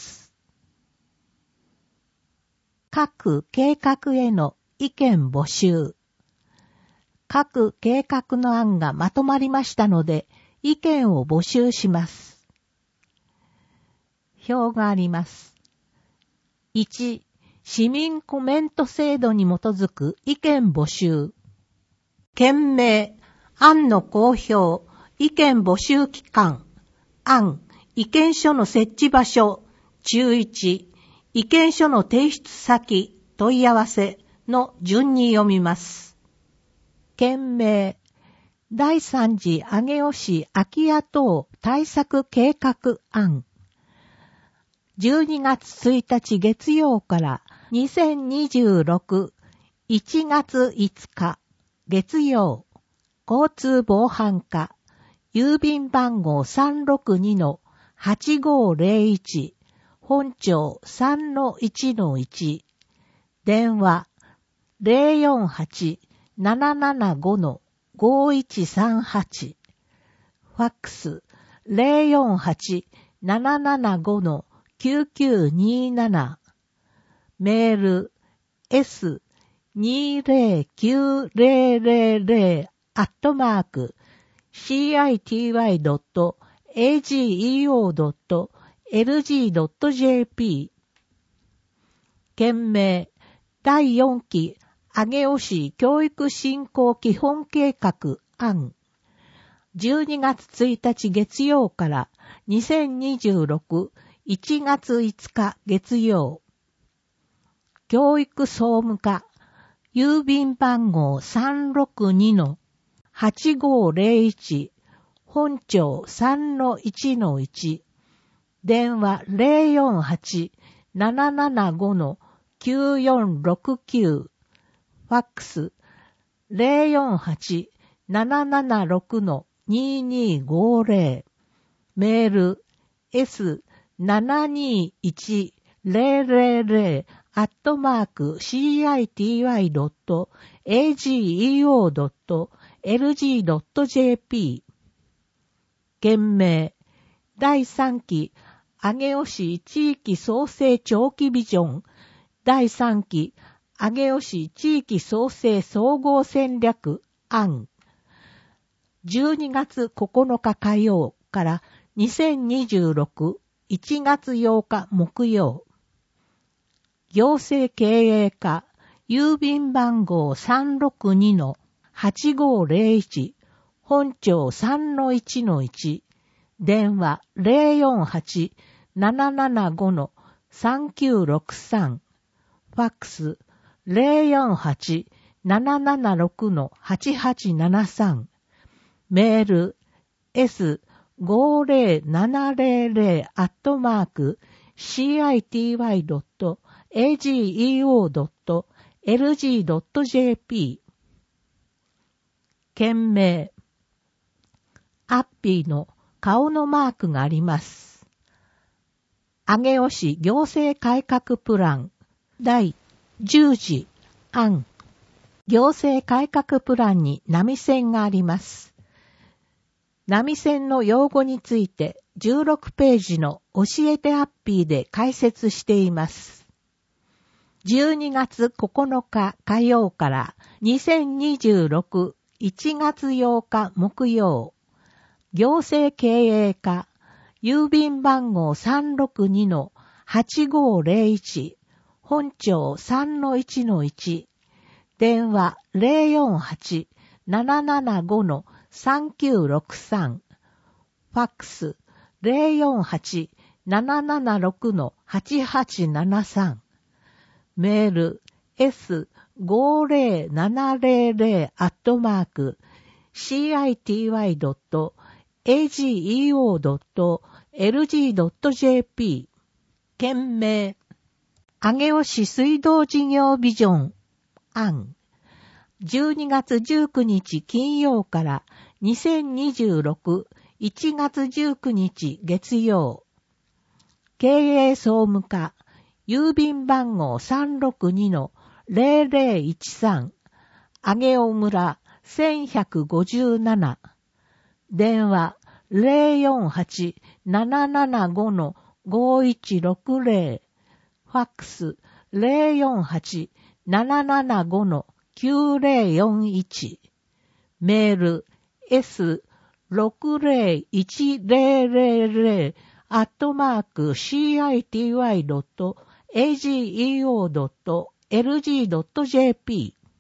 各計画への意見募集。各計画の案がまとまりましたので、意見を募集します。表があります。いち、市民コメント制度に基づく意見募集。件名、案の公表、意見募集期間、案、意見書の設置場所、注一、意見書の提出先、問い合わせの順に読みます。件名、だいさん次上尾市空き家等対策計画案。じゅうにがつついたち月曜からにせんにじゅうろく、いちがついつか月曜、交通防犯課、郵便番号 さんろくにのはちごーぜろいち、本庁 さんのいちのいち、電話 ゼロよんはち ななななご のごいちさんはち、ファックス ゼロよんはち ななななご のきゅうきゅうになな、メール エスにぜろきゅうぜろぜろぜろ アットマーク シーアイティーワイドットエージーイーオードットエルジードットジェーピー。件名、だいよんき上尾市教育振興基本計画案。じゅうにがつついたち月曜からにせんにじゅうろく、いちがついつか月曜。教育総務課、郵便番号 さんろくにのはちごーぜろいち、本庁 さんのいちのいち、電話 ゼロよんはち ななななご のきゅうよんろくきゅう、ファックス ゼロよんはち ななななろく のににごぜろ、メール エスななにいちぜろぜろぜろ アットマーク シーアイティーワイドットエージーイーオードットエルジードットジェーピー。件名、だいさんき上尾市地域創生長期ビジョン、だいさんき上尾市地域創生総合戦略案。じゅうにがつここのか火曜からにせんにじゅうろく、いちがつようか木曜。行政経営課、郵便番号 さんろくにのはちごーぜろいち、本庁 さんのいちのいち、電話 ゼロよんはち ななななご のさんきゅうろくさん、ファックス ゼロよんはち ななななろく のはちはちななさん、メール エスごぜろななぜろぜろ アットマーク シーアイティーワイドットエージーイーオードットエルジードットジェーピー。件名。アッピーの顔のマークがあります。上尾市行政改革プラン第じゅう次案。行政改革プランに波線があります。波線の用語についてじゅうろくページの教えてアッピーで解説しています。じゅうにがつここのか火曜からにせんにじゅうろくねんいちがつようか木曜、行政経営課、郵便番号 さんろくにのはちごーぜろいち、本庁 さんのいちのいち、電話 ゼロよんはち ななななご のさんきゅうろくさん、ファックス ゼロよんはち ななななろく のはちはちななさん、メール エスごーぜろななぜろぜろ アットマーク シーアイティーワイドットエージーイーオードットエルジードットジェーピー。件名。上尾市水道事業ビジョン案。じゅうにがつじゅうくにち金曜からにせんにじゅうろくねんいちがつじゅうくにち月曜。経営総務課、郵便番号 さんろくにのぜろぜろいちさん、上尾村せんひゃくごじゅうなな、電話ゼロよんはち ななななご のごいちろくぜろ、ファックスゼロよんはち ななななご のきゅうぜろよんいち、メール エスろくぜろいちぜろぜろぜろ アットマーク シーアイティーワイドットエージーイーオードットエルジードットジェーピー。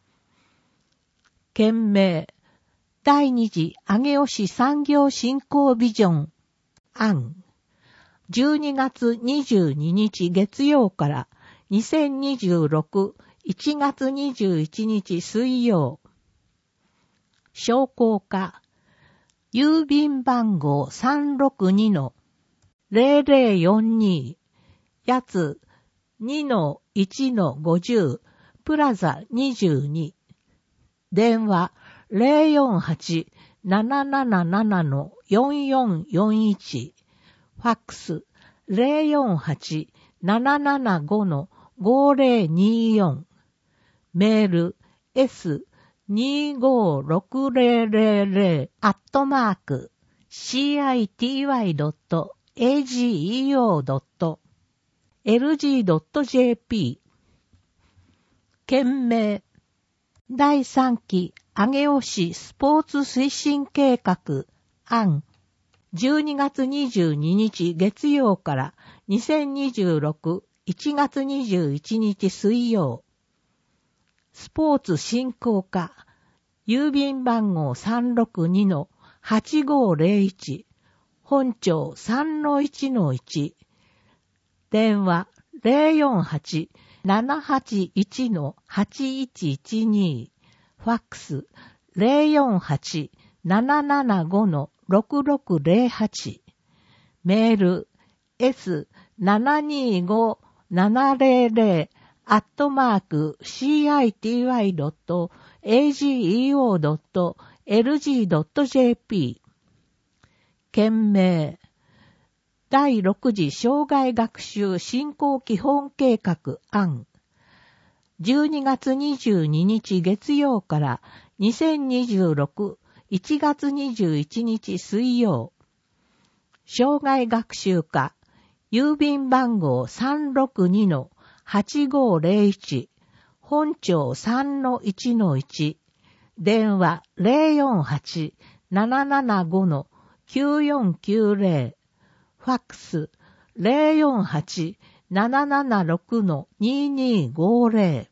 件名。第二次上尾市産業振興ビジョン案。じゅうにがつにじゅうににち月曜からにせんにじゅうろくねんいちがつにじゅういちにち水曜。商工課。郵便番号 さんろくにのぜろぜろよんに、やつ にのいちのごじゅう、プラザにじゅうに、電話ゼロよんはち なななななのよんよんよんいち、ファックスゼロよんはち ななななご のごぜろによん、メール エスにごろくぜろぜろぜろ アットマーク シーアイティーワイドットエージーイーオードットエルジードットジェーピー。件名。だいさんき上尾市スポーツ推進計画案。じゅうにがつにじゅうににち月曜からにせんにじゅうろくねんいちがつにじゅういちにち水曜。スポーツ振興課。郵便番号 さんろくにのはちごーぜろいち、本庁 さんのいちのいち、電話ゼロよんはち ななはちいちのはちいちいちに、ファックスゼロよんはち ななななご のろくろくぜろはち、メール エスななにごななぜろぜろ アットマーク シーアイティーワイドットエージーイーオードットエルジードットジェーピー。件名。だいろく次障害学習振興基本計画案。じゅうにがつにじゅうににち月曜からにせんにじゅうろくねんいちがつにじゅういちにち水曜。障害学習課。郵便番号 さんろくにのはちごーぜろいち、本庁 さんのいちのいち、電話ゼロよんはち ななななご のきゅうよんきゅうぜろ、ファックスゼロよんはち ななななろく のににごぜろ、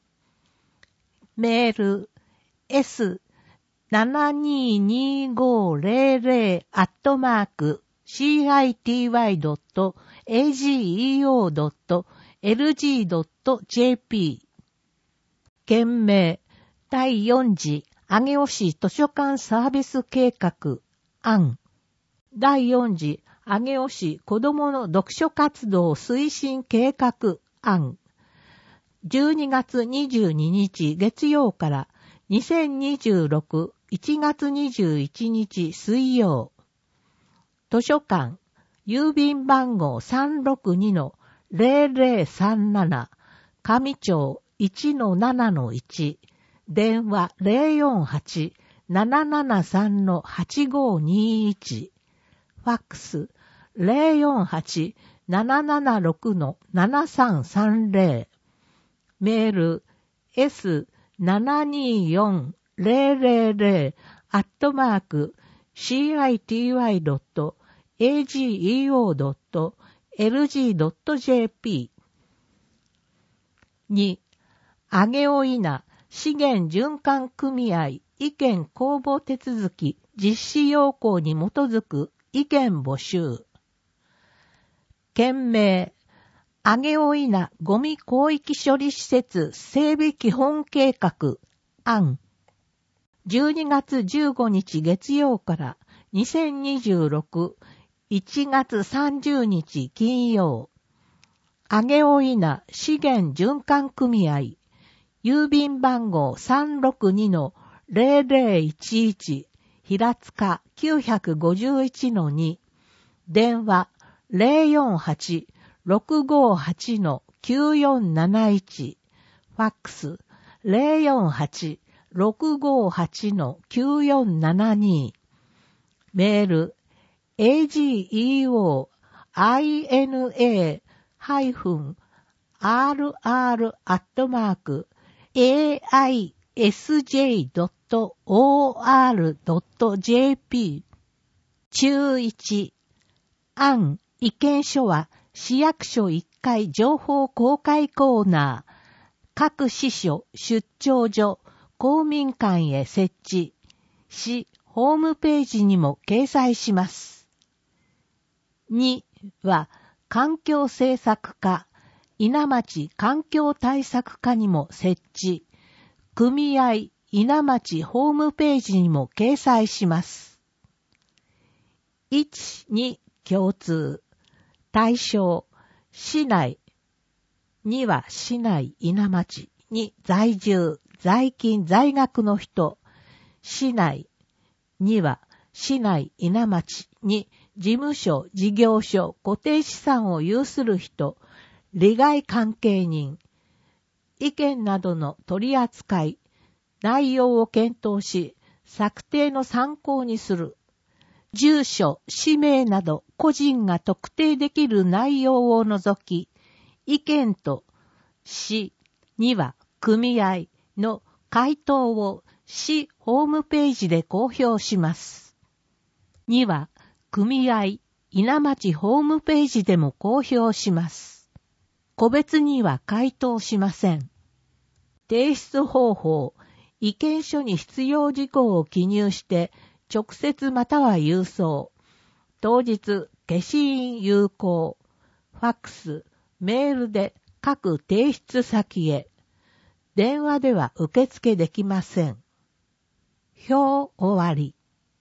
メール エスななににごぜろぜろ アットマーク シーアイティーワイドットエージーイーオードットエルジードットジェーピー。件名。だいよん次上尾市図書館サービス計画案。だいよん次上尾市子どもの読書活動推進計画案。 じゅうにがつにじゅうににち月曜からにせんにじゅうろくねんいちがつにじゅういちにち水曜。図書館、郵便番号 さんろくにのゼロゼロさんなな、上町 いちのななのいち、電話 ゼロよんはち ななななさん はちごにいち、ファックス ゼロよんはち ななななろく ななさんさんゼロ、メール エスななによんゼロゼロゼロ アットマーク シーアイティーワイドットエージーイーオードットエルジードットジェーピー に、上げおいな資源循環組合意見公募手続き実施要項に基づく意見募集。件名、上げおいなゴミ広域処理施設整備基本計画案。じゅうにがつじゅうごにち月曜からにせんにじゅうろくねんいちがつさんじゅうにち金曜。上げおいな資源循環組合。郵便番号 さんろくにのゼロゼロいちいち 平塚 きゅうごいちのに、電話 ゼロよんはち ろくごはち きゅうよんなないち、ファックス ゼロよんはち ろくごはち きゅうよんななに、メール エージーイーオーアイエヌエー ハイフン アールアール アットマーク エーアイエスジェイドットオーアールドットジェーピー 中いち、案意見書は市役所いっかい情報公開コーナー、各支所出張所公民館へ設置、市ホームページにも掲載します。には環境政策課、稲町環境対策課にも設置、組合稲町ホームページにも掲載します。いち、に共通。対象、市内。には市内稲町。に在住、在勤、在学の人。市内。には市内稲町。に事務所、事業所、固定資産を有する人。利害関係人。意見などの取り扱い。内容を検討し、策定の参考にする。住所、氏名など個人が特定できる内容を除き、意見と市には組合の回答を市ホームページで公表します。には組合稲町ホームページでも公表します。個別には回答しません。提出方法、意見書に必要事項を記入して直接または郵送、当日消印有効、ファックス、メールで各提出先へ、電話では受付できません。表終わり。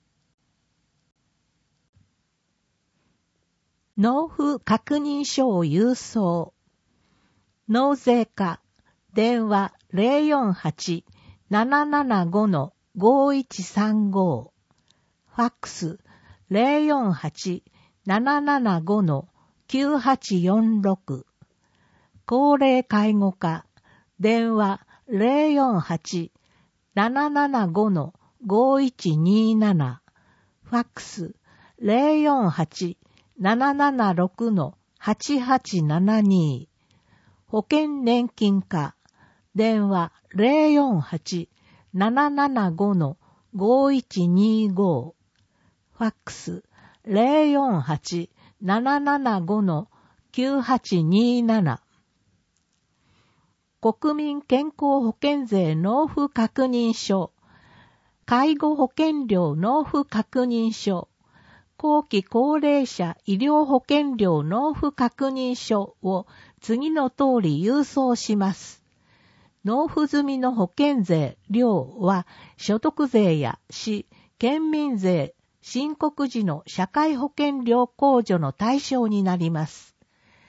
納付確認書を郵送。納税課、電話 ゼロよんはち ななななご ごいちさんご、ファックス ゼロよんはち ななななご きゅうはちよんろく、高齢介護課、電話 ゼロよんはち ななななご ごいちになな、ファックス ゼロよんはち ななななろく はちはちななに、保険年金課、電話 ゼロよんはち ななななご ごいちにご、ファックス ゼロよんはち ななななご きゅうはちになな、国民健康保険税納付確認書、介護保険料納付確認書、後期高齢者医療保険料納付確認書を次の通り郵送します。納付済みの保険税、料は所得税や市、県民税、申告時の社会保険料控除の対象になります。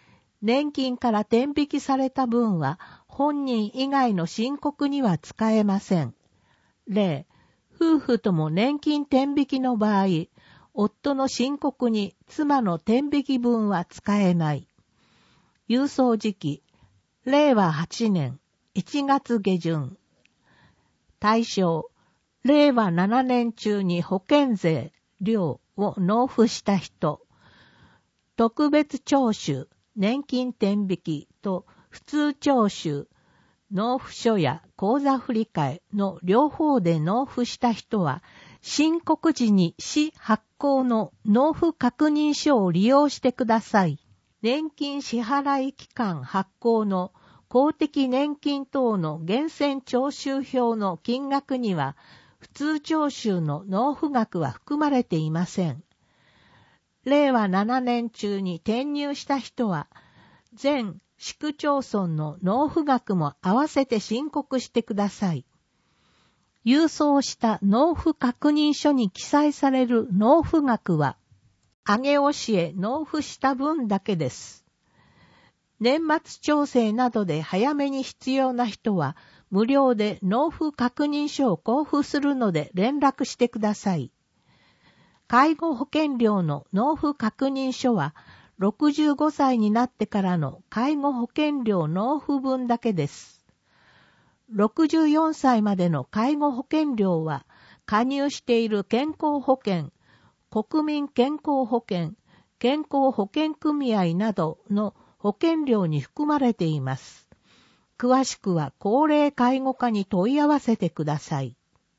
年金から転引きされた分は本人以外の申告には使えません。例、夫婦とも年金転引きの場合、夫の申告に妻の転引き分は使えない。郵送時期、れいわはちねんいちがつげじゅん。対象、れいわななねん中に保険税、料を納付した人。特別徴収、年金転引きと普通徴収、納付書や口座振替の両方で納付した人は、申告時に市発行の納付確認書を利用してください。年金支払期間発行の公的年金等の源泉徴収票の金額には、普通徴収の納付額は含まれていません。れいわななねん中に転入した人は、全市区町村の納付額も合わせて申告してください。郵送した納付確認書に記載される納付額は、上げ押しへ納付した分だけです。年末調整などで早めに必要な人は、無料で納付確認書を交付するので連絡してください。介護保険料の納付確認書は、ろくじゅうごさいになってからの介護保険料納付分だけです。ろくじゅうよんさいまでの介護保険料は、加入している健康保険、国民健康保険、健康保険組合などの保険料に含まれています。詳しくは高齢介護課に問い合わせてください。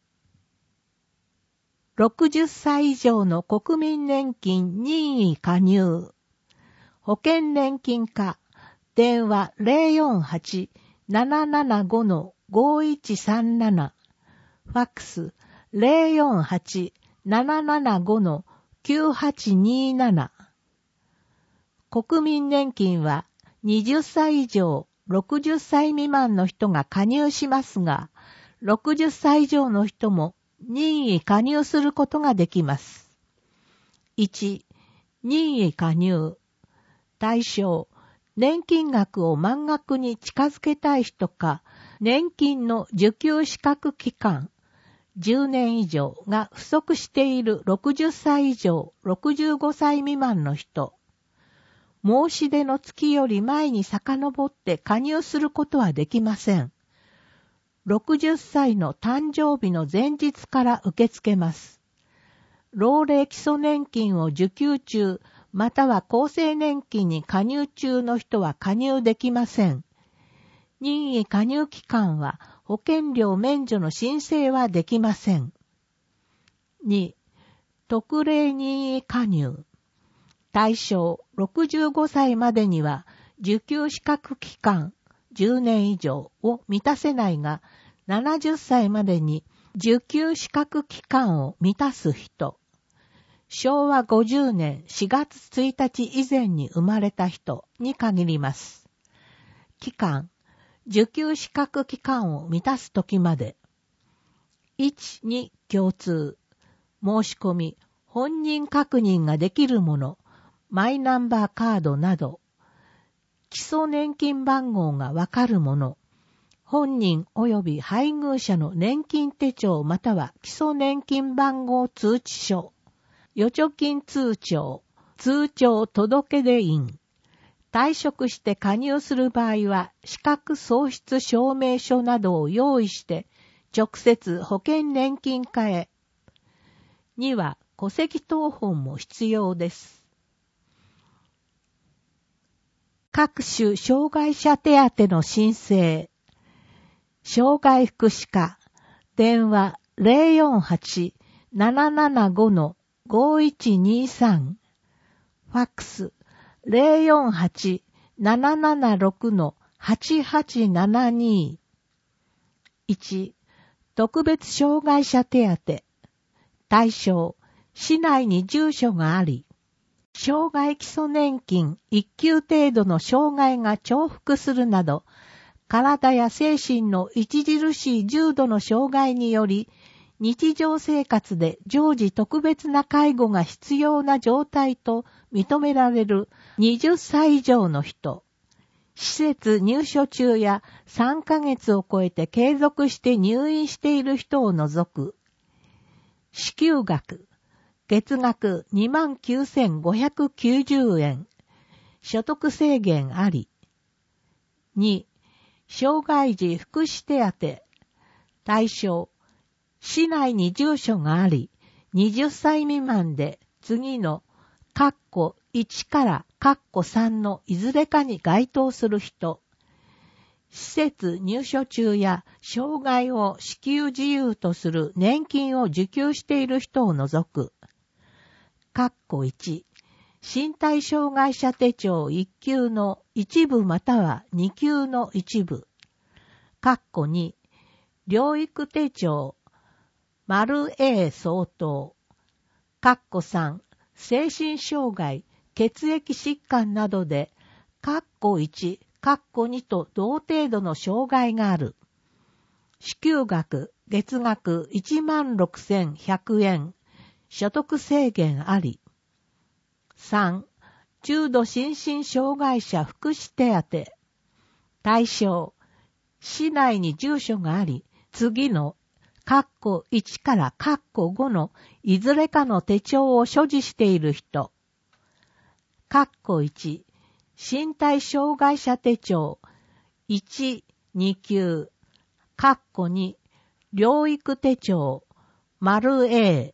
ろくじゅっさい以上の国民年金任意加入。保険年金課、電話 ゼロよんはち ななななご ごいちさんなな、ファックス ゼロよんはち ななななご きゅうはちになな。国民年金ははたち以上、ろくじゅっさい未満の人が加入しますが、ろくじゅっさい以上の人も任意加入することができます。いち、任意加入。対象、年金額を満額に近づけたい人か、年金の受給資格期間、じゅうねん以上が不足しているろくじゅっさい以上、ろくじゅうごさい未満の人。申し出の月より前に遡って加入することはできません。ろくじゅっさいの誕生日の前日から受け付けます。老齢基礎年金を受給中、または厚生年金に加入中の人は加入できません。任意加入期間は保険料免除の申請はできません。に、特例任意加入。対象ろくじゅうごさいまでには受給資格期間じゅうねん以上を満たせないが、ななじゅっさいまでに受給資格期間を満たす人。しょうわごじゅうねんしがつついたち以前に生まれた人に限ります。期間、受給資格期間を満たすときまで。いちに共通。申し込み、本人確認ができるもの、マイナンバーカードなど。基礎年金番号がわかるもの。本人及び配偶者の年金手帳または基礎年金番号通知書。預貯金通帳、通帳届出印。退職して加入する場合は、資格喪失証明書などを用意して、直接保険年金課へ。には、戸籍謄本も必要です。各種障害者手当の申請。障害福祉課、電話 ゼロよんはち ななななご ごいちにさん、ファックス ゼロよんはち ななななろく はちはちななに。いち、特別障害者手当。対象、市内に住所があり、障害基礎年金いっ級程度の障害が重複するなど、体や精神の著しい重度の障害により、日常生活で常時特別な介護が必要な状態と認められるはたち以上の人、 施設入所中やさんかげつを超えて継続して入院している人を除く。支給額、月額 にまんきゅうせんごひゃくきゅうじゅうえん。所得制限あり。に、障害児福祉手当。対象、市内に住所があり、はたち未満で次の括弧いちから括弧さんのいずれかに該当する人。施設入所中や障害を支給事由とする年金を受給している人を除く。括弧いち、身体障害者手帳いっ級の一部またはに級の一部。括弧に、療育手帳、丸 A 相当。括弧さん、精神障害、血液疾患などで、括弧いち、括弧にと同程度の障害がある。支給額、月額 いちまんろくせんひゃくえん。所得制限あり。さん、中度心身障害者福祉手当。対象、市内に住所があり、次の括弧いちから括弧ごのいずれかの手帳を所持している人。括弧いち、身体障害者手帳いち、に級。括弧に、療育手帳丸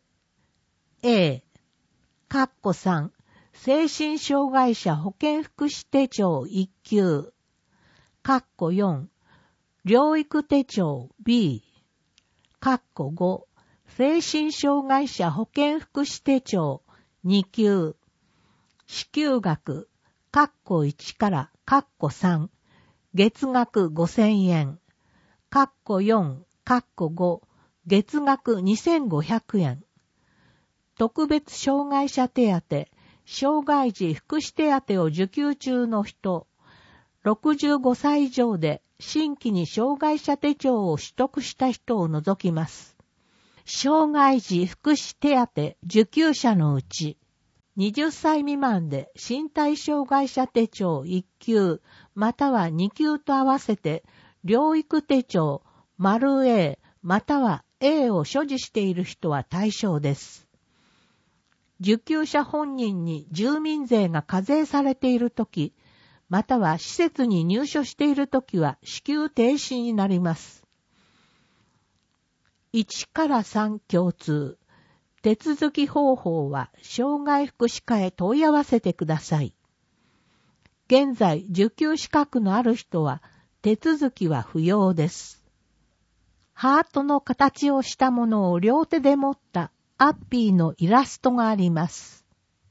A。A。括弧さん、精神障害者保健福祉手帳いっ級。括弧よん、療育手帳 B。括弧ご、精神障害者保健福祉手帳に級。支給額、括弧いちから括弧さん、月額ごせんえん。括弧よん、括弧ご、月額にせんごひゃくえん。特別障害者手当、障害児福祉手当を受給中の人、ろくじゅうごさい以上で新規に障害者手帳を取得した人を除きます。障害児福祉手当受給者のうち、はたち未満で身体障害者手帳いっ級またはに級と合わせて療育手帳丸 A または A を所持している人は対象です。受給者本人に住民税が課税されているとき、または施設に入所しているときは支給停止になります。いちからさん共通。手続き方法は障害福祉課へ問い合わせてください。現在、受給資格のある人は手続きは不要です。ハートの形をしたものを両手で持ったアッピーのイラストがあります。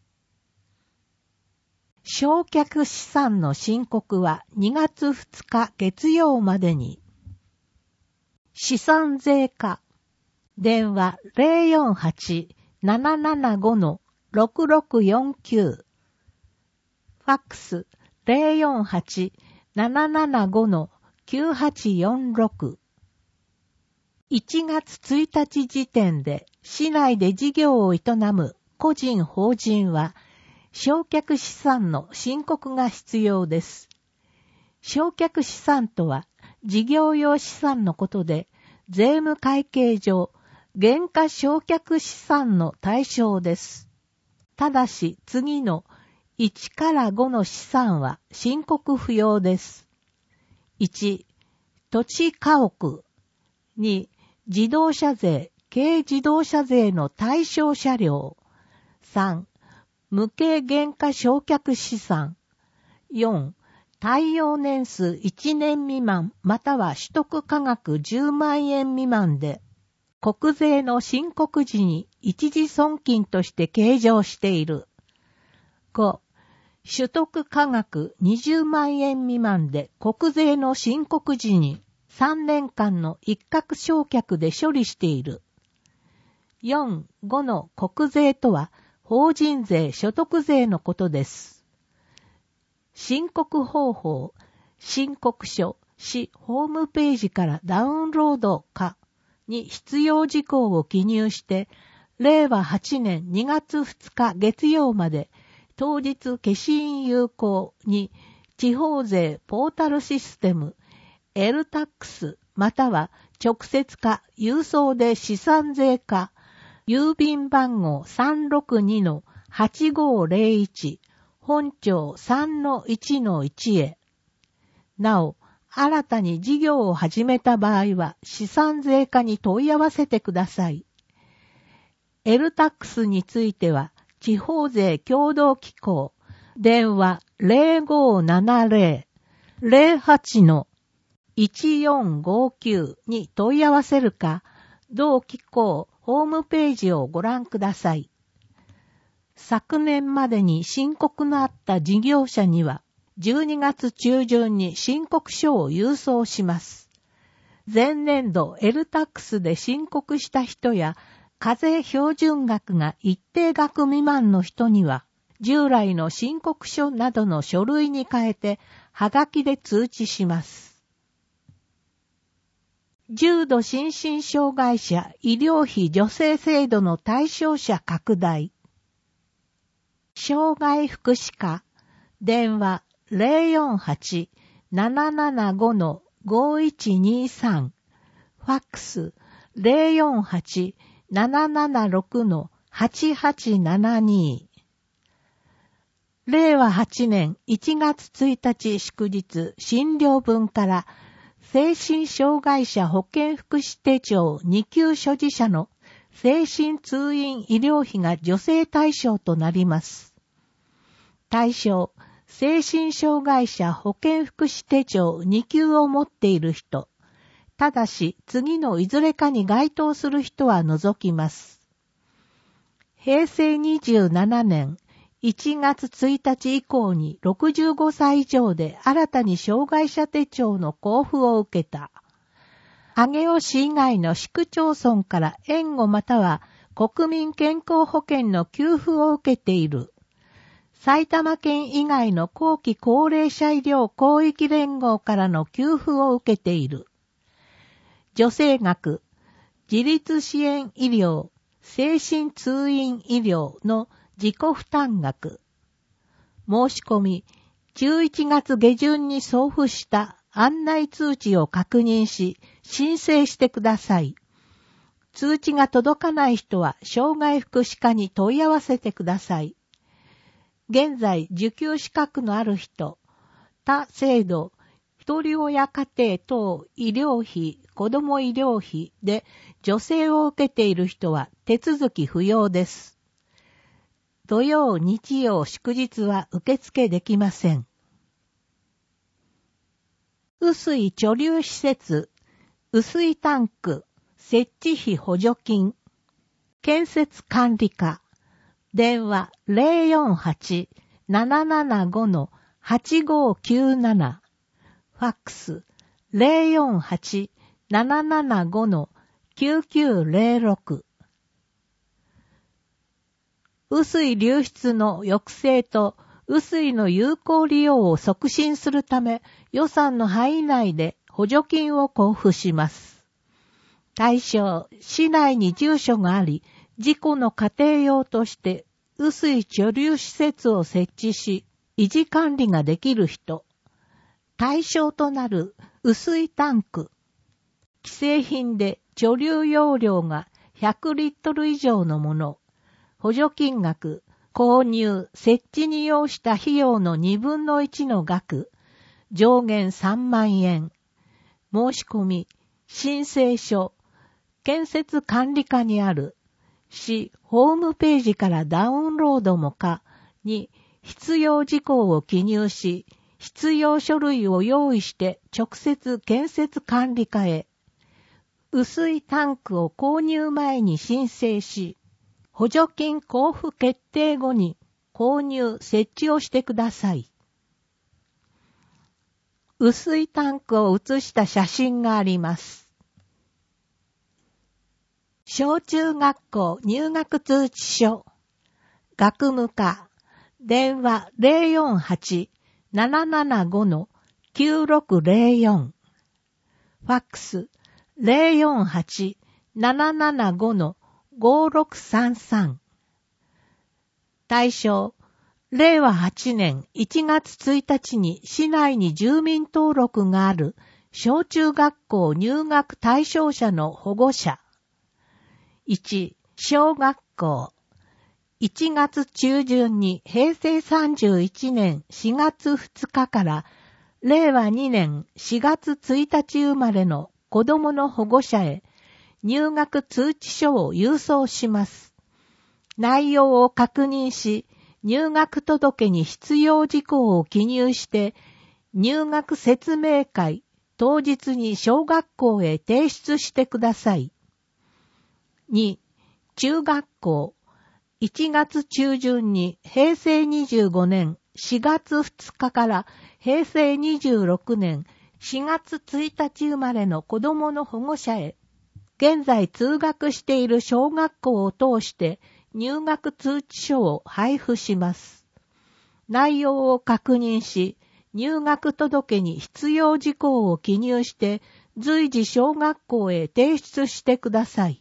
償却資産の申告はにがつふつか月曜までに。資産税課。電話 ゼロよんはち ななななご ろくろくよんきゅう。ファックス ゼロよんはち ななななご きゅうはちよんろく。いちがつついたち時点で市内で事業を営む個人法人は償却資産の申告が必要です。償却資産とは事業用資産のことで税務会計上減価償却資産の対象です。ただし次のいちからごの資産は申告不要です。いち、土地家屋。に、自動車税、軽自動車税の対象車両。さん、無形減価償却資産。よん、耐用年数いちねん未満または取得価格じゅうまんえん未満で、国税の申告時に一時損金として計上している。ご、取得価格にじゅうまんえん未満で国税の申告時にさんねんかんの一括償却で処理している。よん、ごの国税とは法人税所得税のことです。申告方法、申告書、市ホームページからダウンロードかに必要事項を記入して、れいわはちねんにがつふつか月曜まで当日消印有効に地方税ポータルシステム エルタックス または直接か郵送で資産税か郵便番号 さんろくにのはちごーぜろいち 本庁 さんのいちのいち へ。なお、新たに事業を始めた場合は資産税課に問い合わせてください。エルタックス については地方税協同機構電話 ゼロごーななゼロ ゼロはちのいちよんごきゅう に問い合わせるか、同機構ホームページをご覧ください。昨年までに申告のあった事業者には、じゅうにがつ中旬に申告書を郵送します。前年度 エルタックス で申告した人や、課税標準額が一定額未満の人には、従来の申告書などの書類に変えて、はがきで通知します。重度心身障害者医療費助成制度の対象者拡大。障害福祉課、電話 ゼロよんはち ななななごのごいちにさん、ファックス ゼロよんはち ななななろくのはちはちななに。れいわはちねんいちがつついたち祝日診療分から精神障害者保健福祉手帳に級所持者の精神通院医療費が助成対象となります。対象、精神障害者保健福祉手帳に級を持っている人、ただし次のいずれかに該当する人は除きます。へいせいにじゅうななねんいちがつついたち以降にろくじゅうごさい以上で新たに障害者手帳の交付を受けた。上尾市以外の市区町村から援護または国民健康保険の給付を受けている。埼玉県以外の後期高齢者医療広域連合からの給付を受けている。助成額、自立支援医療、精神通院医療の自己負担額。申し込み、じゅういちがつげじゅんに送付した案内通知を確認し、申請してください。通知が届かない人は、障害福祉課に問い合わせてください。現在、受給資格のある人、他制度、一人親家庭等医療費、子ども医療費で助成を受けている人は手続き不要です。土曜、日曜、祝日は受付できません。雨水貯留施設、雨水タンク、設置費補助金、建設管理課、電話 ゼロよんはち ななななごのはちごきゅうなな、ファックス ゼロよんはち ななななごのきゅうきゅうゼロろく。雨水流出の抑制と雨水の有効利用を促進するため予算の範囲内で補助金を交付します。対象、市内に住所があり、自己の家庭用として雨水貯留施設を設置し、維持管理ができる人。対象となる雨水タンク。既製品で貯留容量がひゃくリットル以上のもの。補助金額、購入、設置に要した費用のにぶんのいちの額。上限さんまんえん。申し込み、申請書、建設管理課にある、市ホームページからダウンロードも可に必要事項を記入し、必要書類を用意して直接建設管理課へ。雨水タンクを購入前に申請し、補助金交付決定後に購入設置をしてください。雨水タンクを写した写真があります。小中学校入学通知書、学務課、電話 ゼロよんはち ななななごのきゅうろくゼロよん、ファックス ゼロよんはち ななななごのごろくさんさん、対象れいわはちねんいちがつついたちに市内に住民登録がある小中学校入学対象者の保護者。いち、小学校。いちがつ中旬にへいせいさんじゅういちねんしがつふつかかられいわにねんしがつついたち生まれの子供の保護者へ入学通知書を郵送します。内容を確認し、入学届に必要事項を記入して入学説明会当日に小学校へ提出してください。に、中学校。いちがつ中旬にへいせいにじゅうごねんしがつふつかからへいせいにじゅうろくねんしがつついたち生まれの子供の保護者へ、現在通学している小学校を通して入学通知書を配布します。内容を確認し、入学届に必要事項を記入して随時小学校へ提出してください。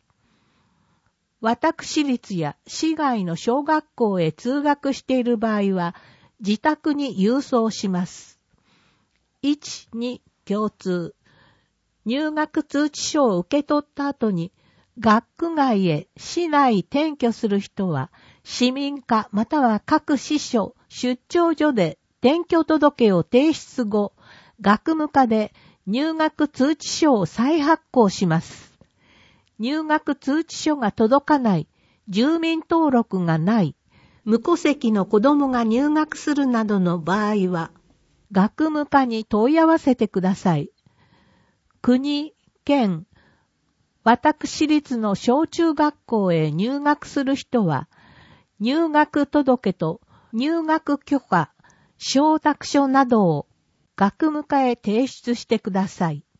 私立や市外の小学校へ通学している場合は自宅に郵送します。いち、に、共通。入学通知書を受け取った後に学区外へ市内転居する人は市民課または各支所、出張所で転居届を提出後、学務課で入学通知書を再発行します。入学通知書が届かない、住民登録がない、無戸籍の子供が入学するなどの場合は、学務課に問い合わせてください。国、県、私立の小中学校へ入学する人は、入学届と入学許可、承諾書などを学務課へ提出してください。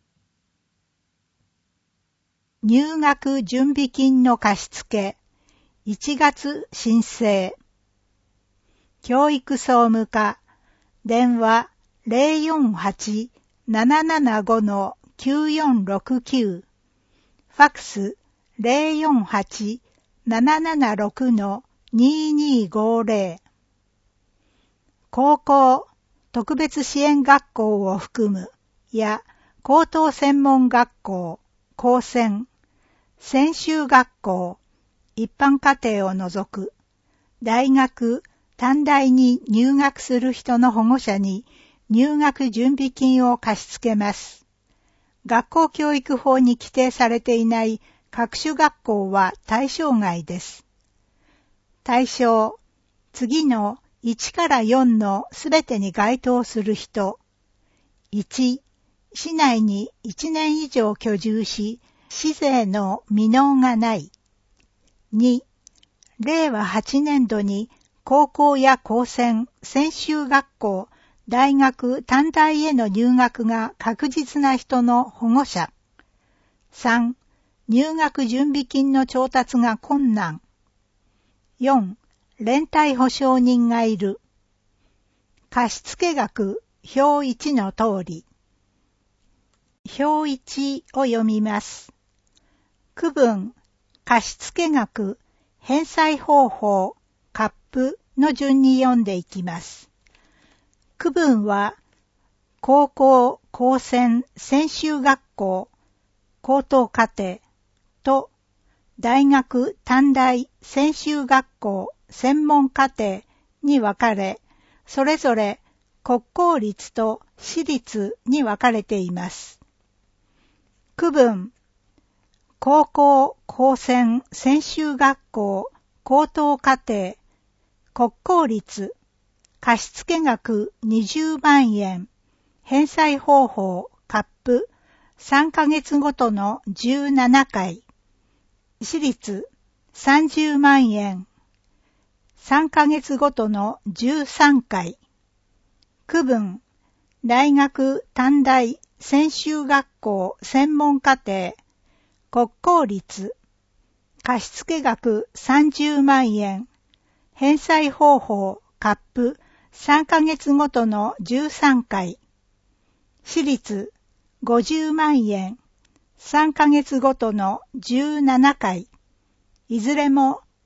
入学準備金の貸付、いちがつ申請。教育総務課、電話 ゼロよんはち ななななご きゅうよんろくきゅう、ファックス ゼロよんはち ななななろく ににごゼロ。高校、特別支援学校を含むや高等専門学校、高専、専修学校、一般課程を除く、大学、短大に入学する人の保護者に入学準備金を貸し付けます。学校教育法に規定されていない各種学校は対象外です。対象、次のいちからよんのすべてに該当する人。いち、市内にいちねん以上居住し、市税の未納がない。に、れいわはちねんどに高校や高専、専修学校、大学、短大への入学が確実な人の保護者。さん、入学準備金の調達が困難。よん、連帯保証人がいる。貸付額、表いちの通り。表いちを読みます。区分、貸付額、返済方法、カップの順に読んでいきます。区分は、高校、高専、専修学校、高等課程と、大学、短大、専修学校、専門課程に分かれ、それぞれ国公立と私立に分かれています。区分、高校、高専、専修学校、高等課程、国公立、貸付額にじゅうまんえん、返済方法、カップ、さんかげつごとのじゅうななかい、私立、さんじゅうまんえん、さんかげつごとのじゅうさんかい、区分、大学、短大、専修学校、専門課程、国公立、貸付額さんじゅうまんえん、返済方法、カップ、さんかげつごとのじゅうさんかい、私立、ごじゅうまんえん、さんかげつごとのじゅうななかい、いずれも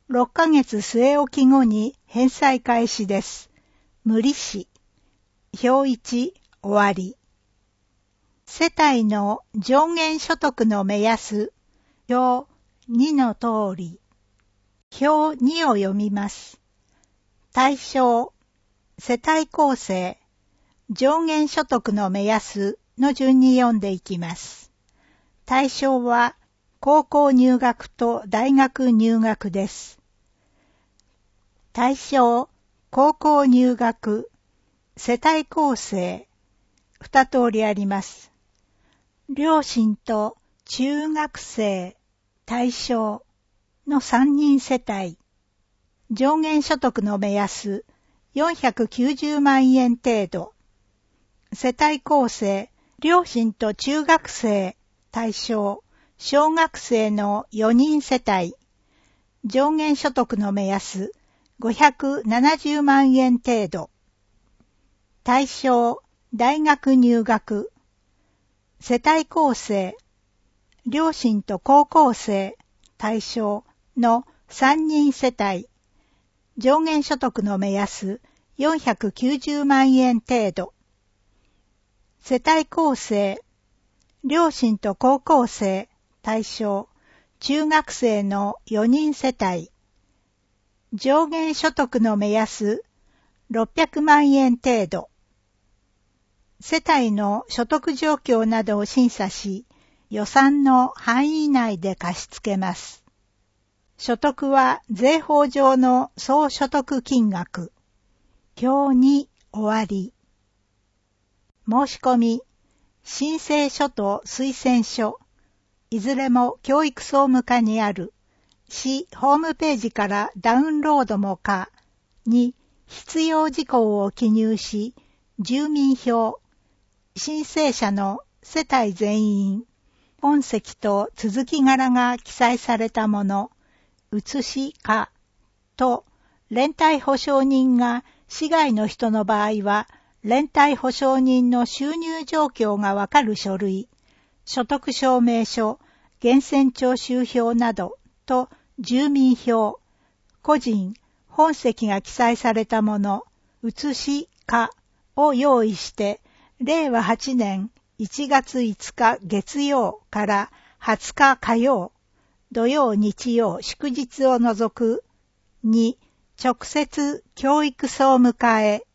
ろっかげつ据え置き後に返済開始です。無利子。表いち、終わり。世帯の上限所得の目安。表にの通り。表にを読みます。対象、世帯構成、上限所得の目安の順に読んでいきます。対象は高校入学と大学入学です。対象、高校入学、世帯構成、二通りあります。両親と中学生、対象の三人世帯、上限所得の目安よんひゃくきゅうじゅうまんえん程度、世帯構成、両親と中学生、対象、小学生のよにん世帯、上限所得の目安ごひゃくななじゅうまんえん程度、対象、大学入学、世帯構成、両親と高校生、対象のさんにん世帯、上限所得の目安よんひゃくきゅうじゅうまんえん程度、世帯構成、両親と高校生、対象、中学生のよにん世帯、上限所得の目安ろっぴゃくまんえん程度、世帯の所得状況などを審査し、予算の範囲内で貸し付けます。所得は税法上の総所得金額。表に終わり。申し込み、申請書と推薦書、いずれも教育総務課にある、市ホームページからダウンロードも可に必要事項を記入し、住民票、申請者の世帯全員、本籍と続き柄が記載されたもの、写しかと、連帯保証人が市外の人の場合は、連帯保証人の収入状況がわかる書類、所得証明書、源泉徴収票などと住民票、個人、本籍が記載されたもの、写しかを用意して、れいわはちねんいちがついつか月曜からはつか火曜、土曜日曜祝日を除くに直接教育総務課へ。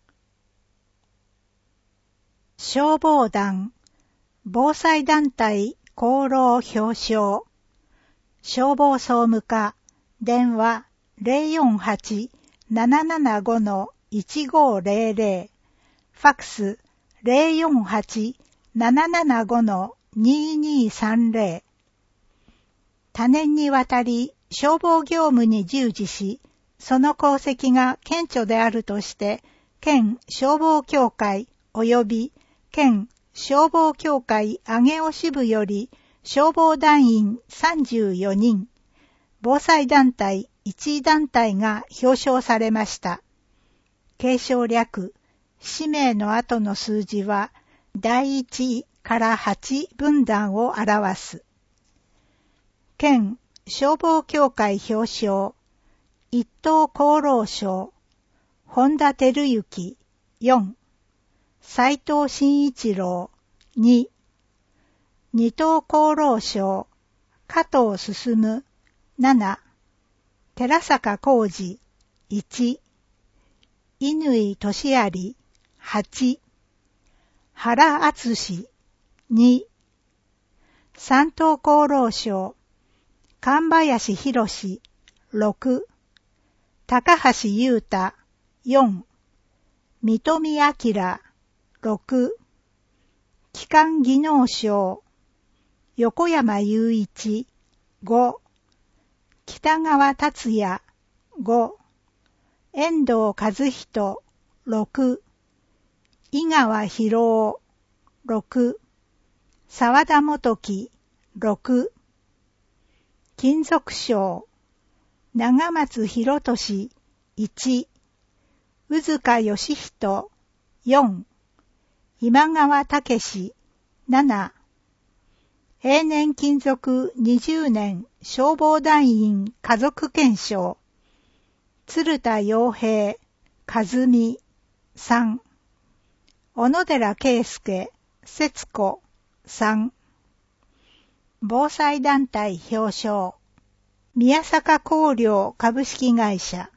消防団、防災団体功労表彰、消防総務課、電話 ゼロよんはち ななななご いちごゼロゼロ、ファックスゼロよんはち ななななご ににさんゼロ。多年にわたり消防業務に従事し、その功績が顕著であるとして、県消防協会及び県消防協会上尾支部より消防団員さんじゅうよにん、防災団体いち団体が表彰されました。継承略、氏名の後の数字はだいいちからはち分団を表す。県消防協会表彰、一等功労賞、本田照之よん、斉藤慎一郎に、二等功労賞、加藤進なな、寺坂浩二いち、乾俊有はち、原敦に、三等功労賞、神林博ろく、高橋優太よん、三富明ろく、機関技能賞、横山雄一ご、北川達也ご、遠藤和人ろく、井川博夫ろく、沢田元樹ろく、金属賞、長松博俊いち、宇塚義人よん、今川武なな、 永年勤続にじゅうねん消防団員家族顕彰。鶴田洋平、和美、さん。小野寺圭介、節子、さん。防災団体表彰。宮坂工業株式会社。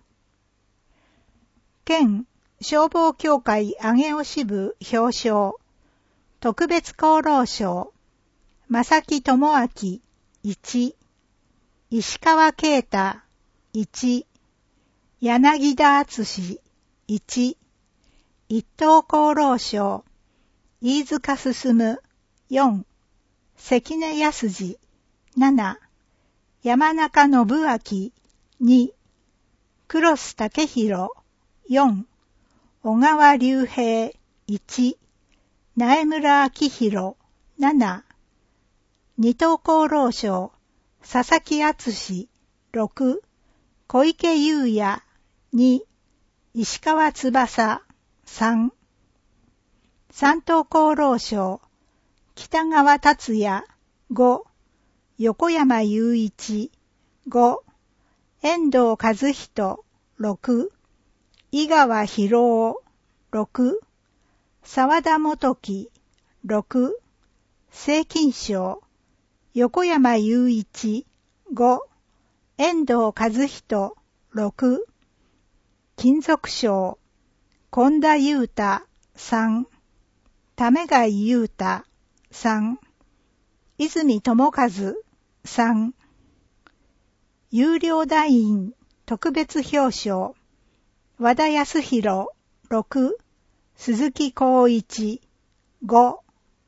県消防協会上尾支部表彰。特別功労賞。正木智明、いち。石川啓太、いち。柳田敦、いち。一等功労賞。飯塚進、よん。関根康次、なな。山中信明、に。黒須武弘、よん。小川隆平、いち。苗村明宏、なな。二等功労賞。佐々木敦、ろく。小池優也、に。石川翼、さん。三等功労賞。北川達也、ご。横山雄一、ご。遠藤和人、ろく。井川博夫、ろく。沢田元樹、ろく。正金賞。横山雄一、ご。遠藤和人、ろく。金属賞。近田裕太、さん。為貝裕太、さん。泉智和、さん。優良団員特別表彰。和田康弘、ろく。鈴木光一、ご。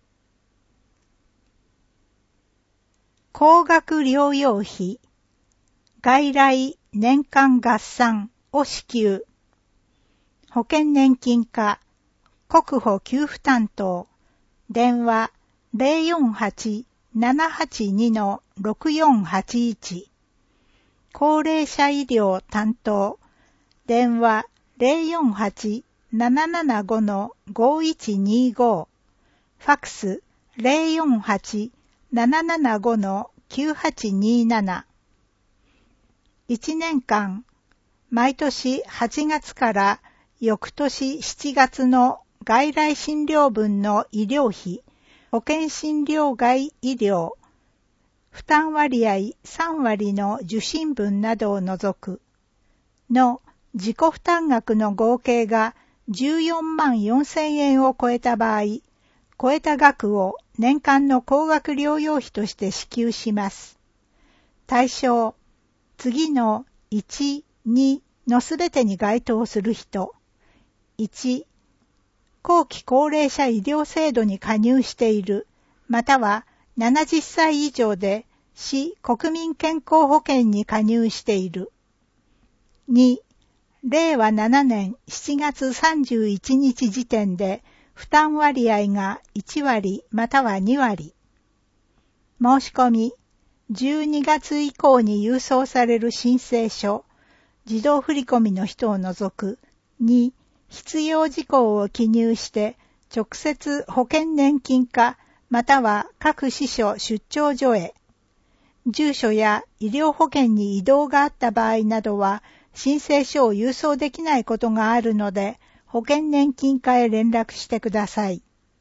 高額療養費、外来年間合算を支給。保険年金課、国保給付担当、電話 ゼロよんはち ななはちに ろくよんはちいち。高齢者医療担当、電話 ゼロよんはち ななななご ごいちにご。ファックス ゼロよんはち ななななご きゅうはちになな。いちねんかん、毎年はちがつから翌年しちがつの外来診療分の医療費、保険診療外医療、負担割合さんわりの受診分などを除く、の自己負担額の合計がじゅうよんまんよんせんえんを超えた場合、超えた額を年間の高額療養費として支給します。対象、次のいち、にのすべてに該当する人。いち、後期高齢者医療制度に加入している、またはななじゅっさい以上で市国民健康保険に加入している。に、れいわななねんしちがつさんじゅういちにち時点で負担割合がいちわりまたはにわり。申し込み、じゅうにがつ以降に郵送される申請書、自動振込の人を除く。に、必要事項を記入して直接保険年金課または各支所出張所へ。住所や医療保険に異動があった場合などは申請書を郵送できないことがあるので保険年金課へ連絡してください。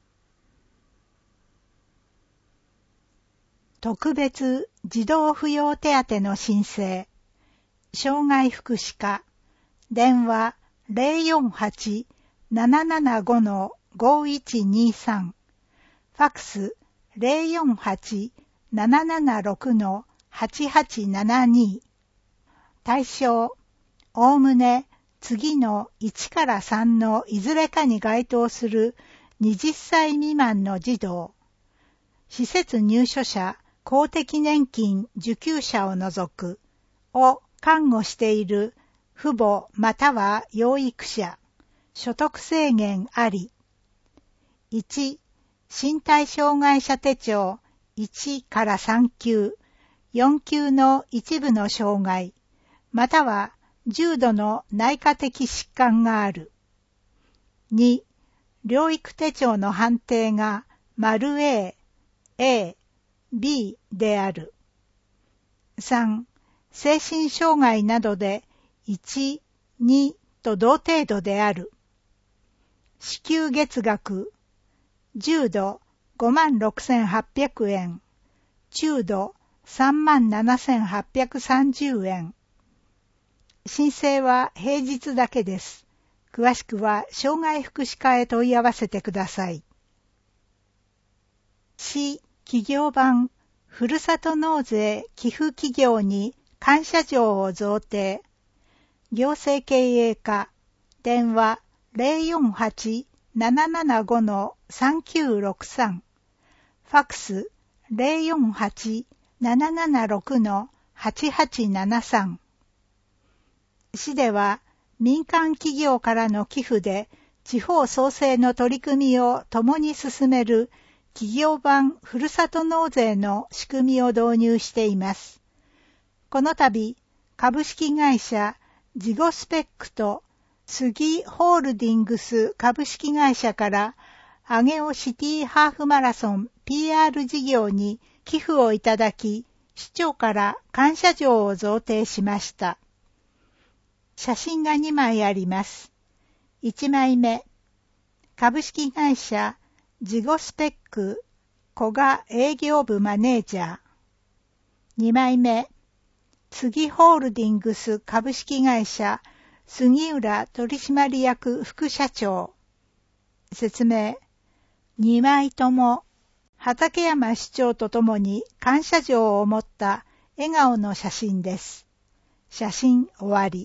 特別児童扶養手当の申請。障害福祉課。電話ゼロよんはち ななななご ごいちにさん。ファックスゼロよんはち ななななろく はちはちななに。対象、おおむね次のいちからさんのいずれかに該当するはたち未満の児童。施設入所者、公的年金受給者を除く、を看護している父母または養育者、所得制限あり。いち、身体障害者手帳いちからさんきゅう、よんきゅうの一部の障害、または重度の内科的疾患がある。に、療育手帳の判定が丸 A、A、 ビー である。さん、精神障害などでいち、にと同程度である。支給月額、重度ごまんろくせんはっぴゃくえん、中度さんまんななせんはっぴゃくさんじゅうえん。申請は平日だけです。詳しくは障害福祉課へ問い合わせてください。市企業版ふるさと納税寄付企業に感謝状を贈呈。行政経営課、電話 ゼロよんはち ななななご さんきゅうろくさん、ファックス ゼロよんはち ななななろく はちはちななさん。市では民間企業からの寄付で地方創生の取り組みを共に進める企業版ふるさと納税の仕組みを導入しています。この度、株式会社ジゴスペックと杉ホールディングス株式会社から上尾シティハーフマラソン ピーアール 事業に寄付をいただき、市長から感謝状を贈呈しました。写真がにまいあります。いちまいめ、株式会社ジゴスペック古賀営業部マネージャー。にまいめ、杉ホールディングス株式会社杉浦取締役副社長。説明。にまいとも畠山市長とともに感謝状を持った笑顔の写真です。写真終わり。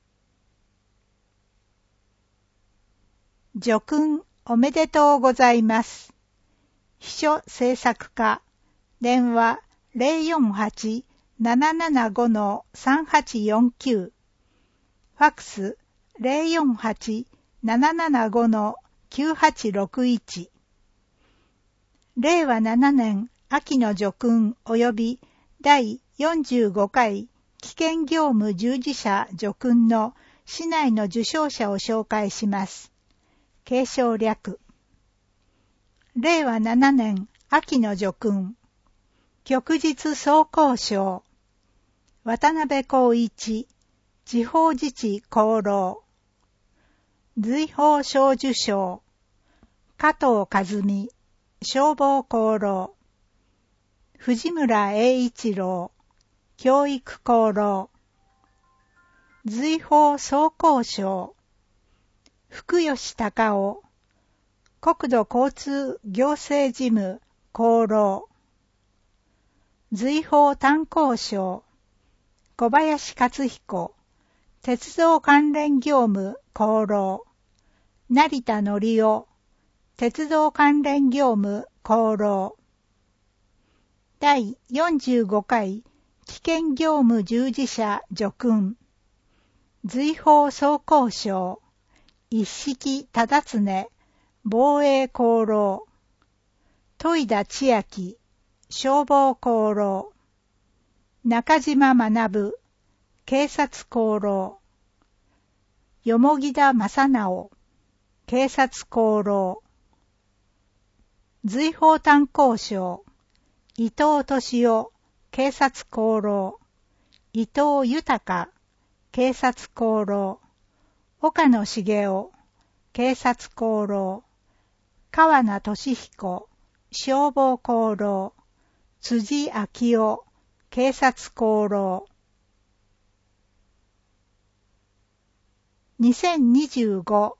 叙勲おめでとうございます。秘書制作課、電話 ゼロよんはち ななななご さんはちよんきゅう、ファックス ゼロよんはち ななななご きゅうはちろくいち。れいわななねん秋の叙勲及びだいよんじゅうごかい危険業務従事者叙勲の市内の受賞者を紹介します。継承略。れいわななねん秋の叙勲。旭日総工賞。渡辺光一、地方自治功労。随宝賞受賞。加藤和美、消防功労。藤村栄一郎、教育功労。随宝総工賞。福吉隆夫、国土交通行政事務功労。随宝炭鉱賞。小林克彦、鉄道関連業務功労。成田則夫、鉄道関連業務功労。だいよんじゅうごかい危険業務従事者叙勲。随宝総工賞。一色忠常、防衛功労。戸田千秋、消防功労。中島学、警察功労。蓬田正直、警察功労。随宝炭鉱賞。伊藤敏夫、警察功労。伊藤豊、警察功労。岡野茂雄、警察功労。川名俊彦、消防功労。辻昭夫、警察功労。にせんにじゅうご・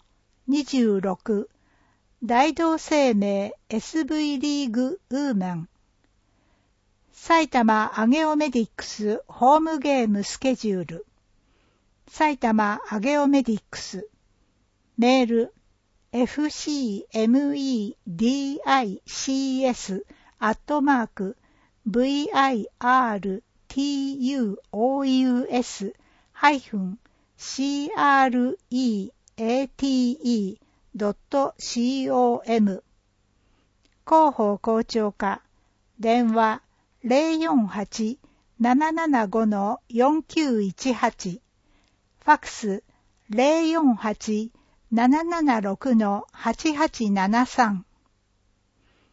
にじゅうろく 大同生命 エスブイ リーグウーマン。埼玉アゲオメディックスホームゲームスケジュール。埼玉アゲオメディックス。メール エフシーエムイーディーアイシーエス アットマーク ブイアイアールティーユーオーユーエス ハイフン シーアールイーエーティーイー ドット コム。広報校長課、電話 ゼロよんはち ななななご よんきゅういちはち、ファックス ゼロよんはち ななななろく はちはちななさん。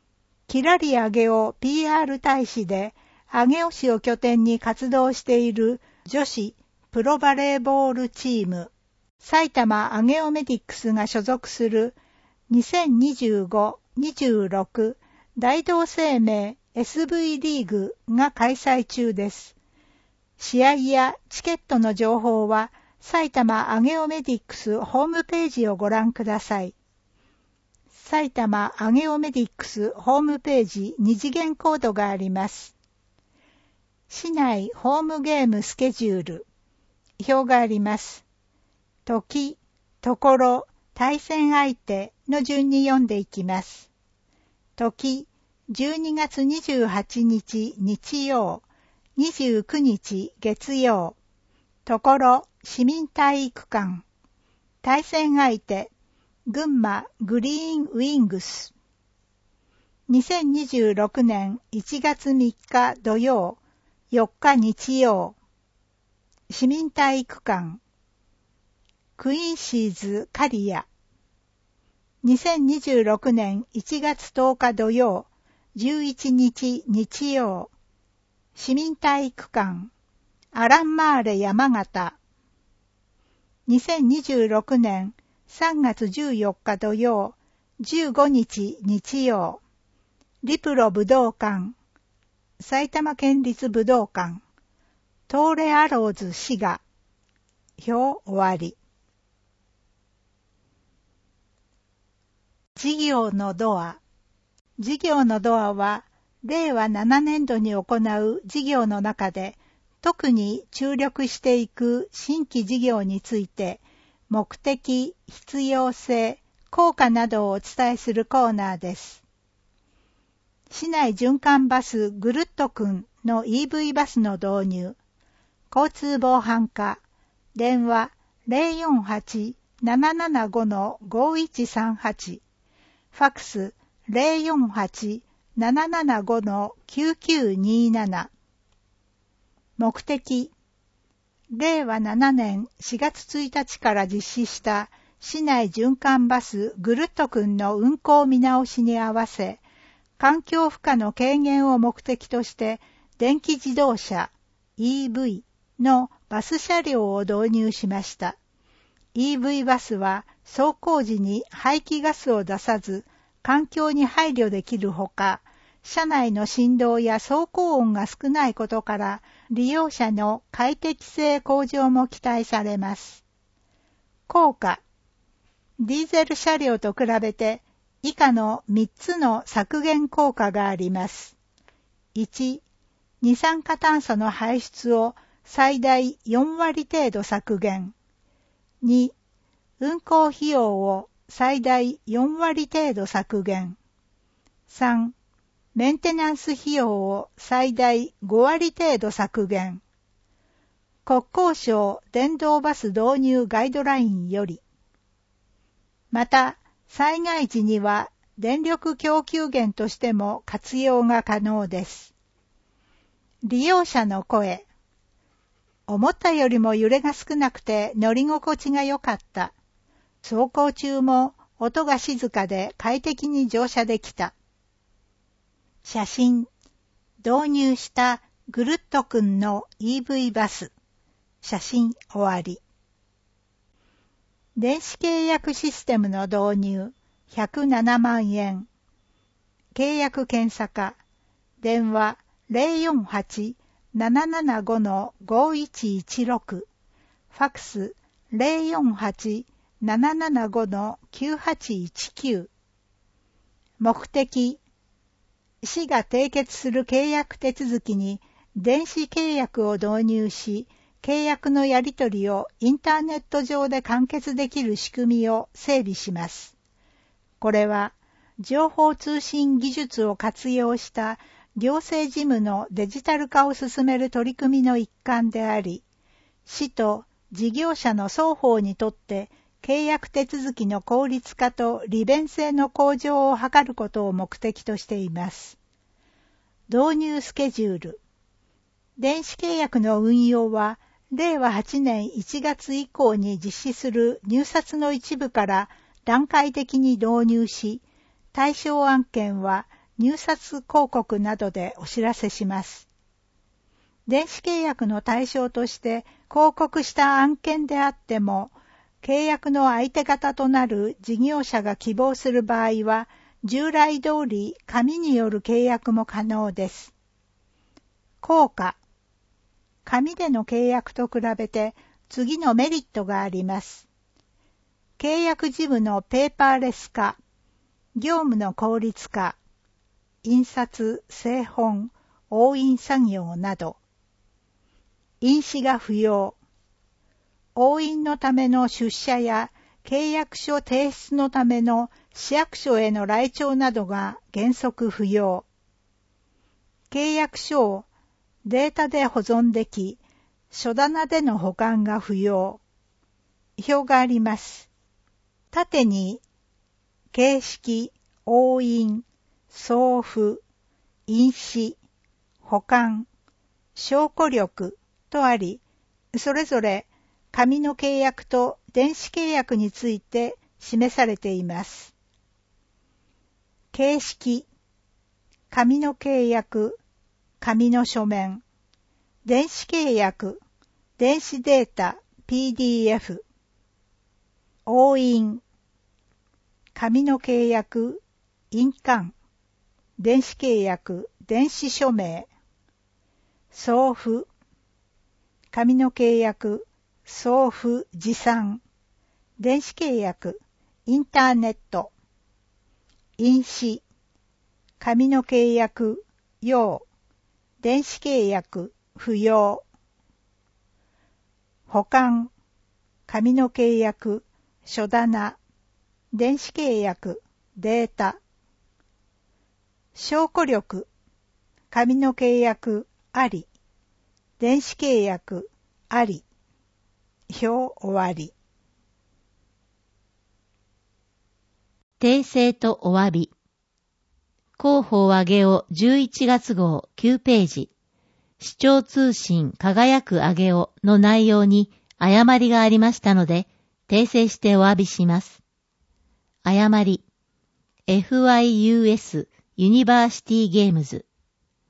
キラリアゲオ ピーアール 大使で、上尾市を拠点に活動している女子プロバレーボールチーム、埼玉上尾メディックスが所属するにせんにじゅうごにじゅうろく 大同生命 エスブイ リーグが開催中です。試合やチケットの情報は埼玉上尾メディックスホームページをご覧ください。埼玉上尾メディックスホームページ二次元コードがあります。市内ホームゲームスケジュール、表があります。時、ところ、対戦相手の順に読んでいきます。時、じゅうにがつにじゅうはちにち日曜、にじゅうくにち月曜。ところ、市民体育館。対戦相手、群馬グリーンウィングス。にせんにじゅうろくねんいちがつみっか土曜、よっか日曜。市民体育館。クイーンシーズ刈谷。にせんにじゅうろくねんいちがつとおか土曜、じゅういちにち日曜。市民体育館。アランマーレ山形。にせんにじゅうろくねんさんがつじゅうよっか土曜、じゅうごにち日曜。リプロ武道館。埼玉県立武道館。東レアローズ滋賀。表終わり。事業のドア。事業のドアは、れいわななねんどに行う事業の中で、特に注力していく新規事業について、目的、必要性、効果などをお伝えするコーナーです。市内循環バスぐるっとくんの イーブイ バスの導入、交通防犯課、電話 ゼロよんはち ななななご ごいちさんはち、ファックス ゼロよんはち ななななご きゅうきゅうになな。目的、れいわななねんしがつついたちから実施した市内循環バスぐるっとくんの運行見直しに合わせ、環境負荷の軽減を目的として電気自動車 イーブイ のバス車両を導入しました。イーブイ バスは走行時に排気ガスを出さず環境に配慮できるほか、車内の振動や走行音が少ないことから利用者の快適性向上も期待されます。効果、ディーゼル車両と比べて以下のみっつの削減効果があります。いち、二酸化炭素の排出を最大よんわり程度削減。に、運行費用を最大よんわり程度削減。さん、メンテナンス費用を最大ごわり程度削減。国交省電動バス導入ガイドラインより。また、災害時には電力供給源としても活用が可能です。利用者の声。思ったよりも揺れが少なくて乗り心地が良かった。走行中も音が静かで快適に乗車できた。写真。導入したぐるっとくんの イーブイ バス。写真終わり。電子契約システムの導入ひゃくななまんえん。契約検査課。電話 ゼロよんはち ななななご ごいちいちろく。ファックス ゼロよんはち ななななご きゅうはちいちきゅう。目的。市が締結する契約手続きに電子契約を導入し、契約のやり取りをインターネット上で完結できる仕組みを整備します。これは、情報通信技術を活用した行政事務のデジタル化を進める取り組みの一環であり、市と事業者の双方にとって契約手続きの効率化と利便性の向上を図ることを目的としています。導入スケジュール。電子契約の運用は、れいわはちねんいちがつ以降に実施する入札の一部から段階的に導入し、対象案件は入札広告などでお知らせします。電子契約の対象として広告した案件であっても、契約の相手方となる事業者が希望する場合は、従来通り紙による契約も可能です。効果。紙での契約と比べて次のメリットがあります。契約事務のペーパーレス化、業務の効率化、印刷、製本、押印作業など。印紙が不要。押印のための出社や契約書提出のための市役所への来庁などが原則不要。契約書をデータで保存でき、書棚での保管が不要。表があります。縦に、形式、押印、送付、印紙、保管、証拠力とあり、それぞれ紙の契約と電子契約について示されています。形式、紙の契約、紙の書面、電子契約、電子データ、ピーディーエフ、押印、紙の契約、印鑑、電子契約、電子署名、送付、紙の契約、送付持参、電子契約、インターネット、印紙、紙の契約、要、電子契約、不要、保管、紙の契約、書棚、電子契約、データ、証拠力、紙の契約、あり、電子契約、あり、表終わり。 訂正とお詫び。広報上げおじゅういちがつ号きゅうページ、視聴通信輝く上げおの内容に誤りがありましたので、訂正してお詫びします。誤り、エフワイユーエス ユニバーシティゲームズ。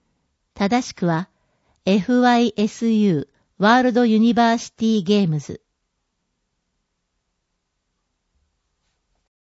正しくは、エフワイエスユー ワールドユニバーシティゲームズ。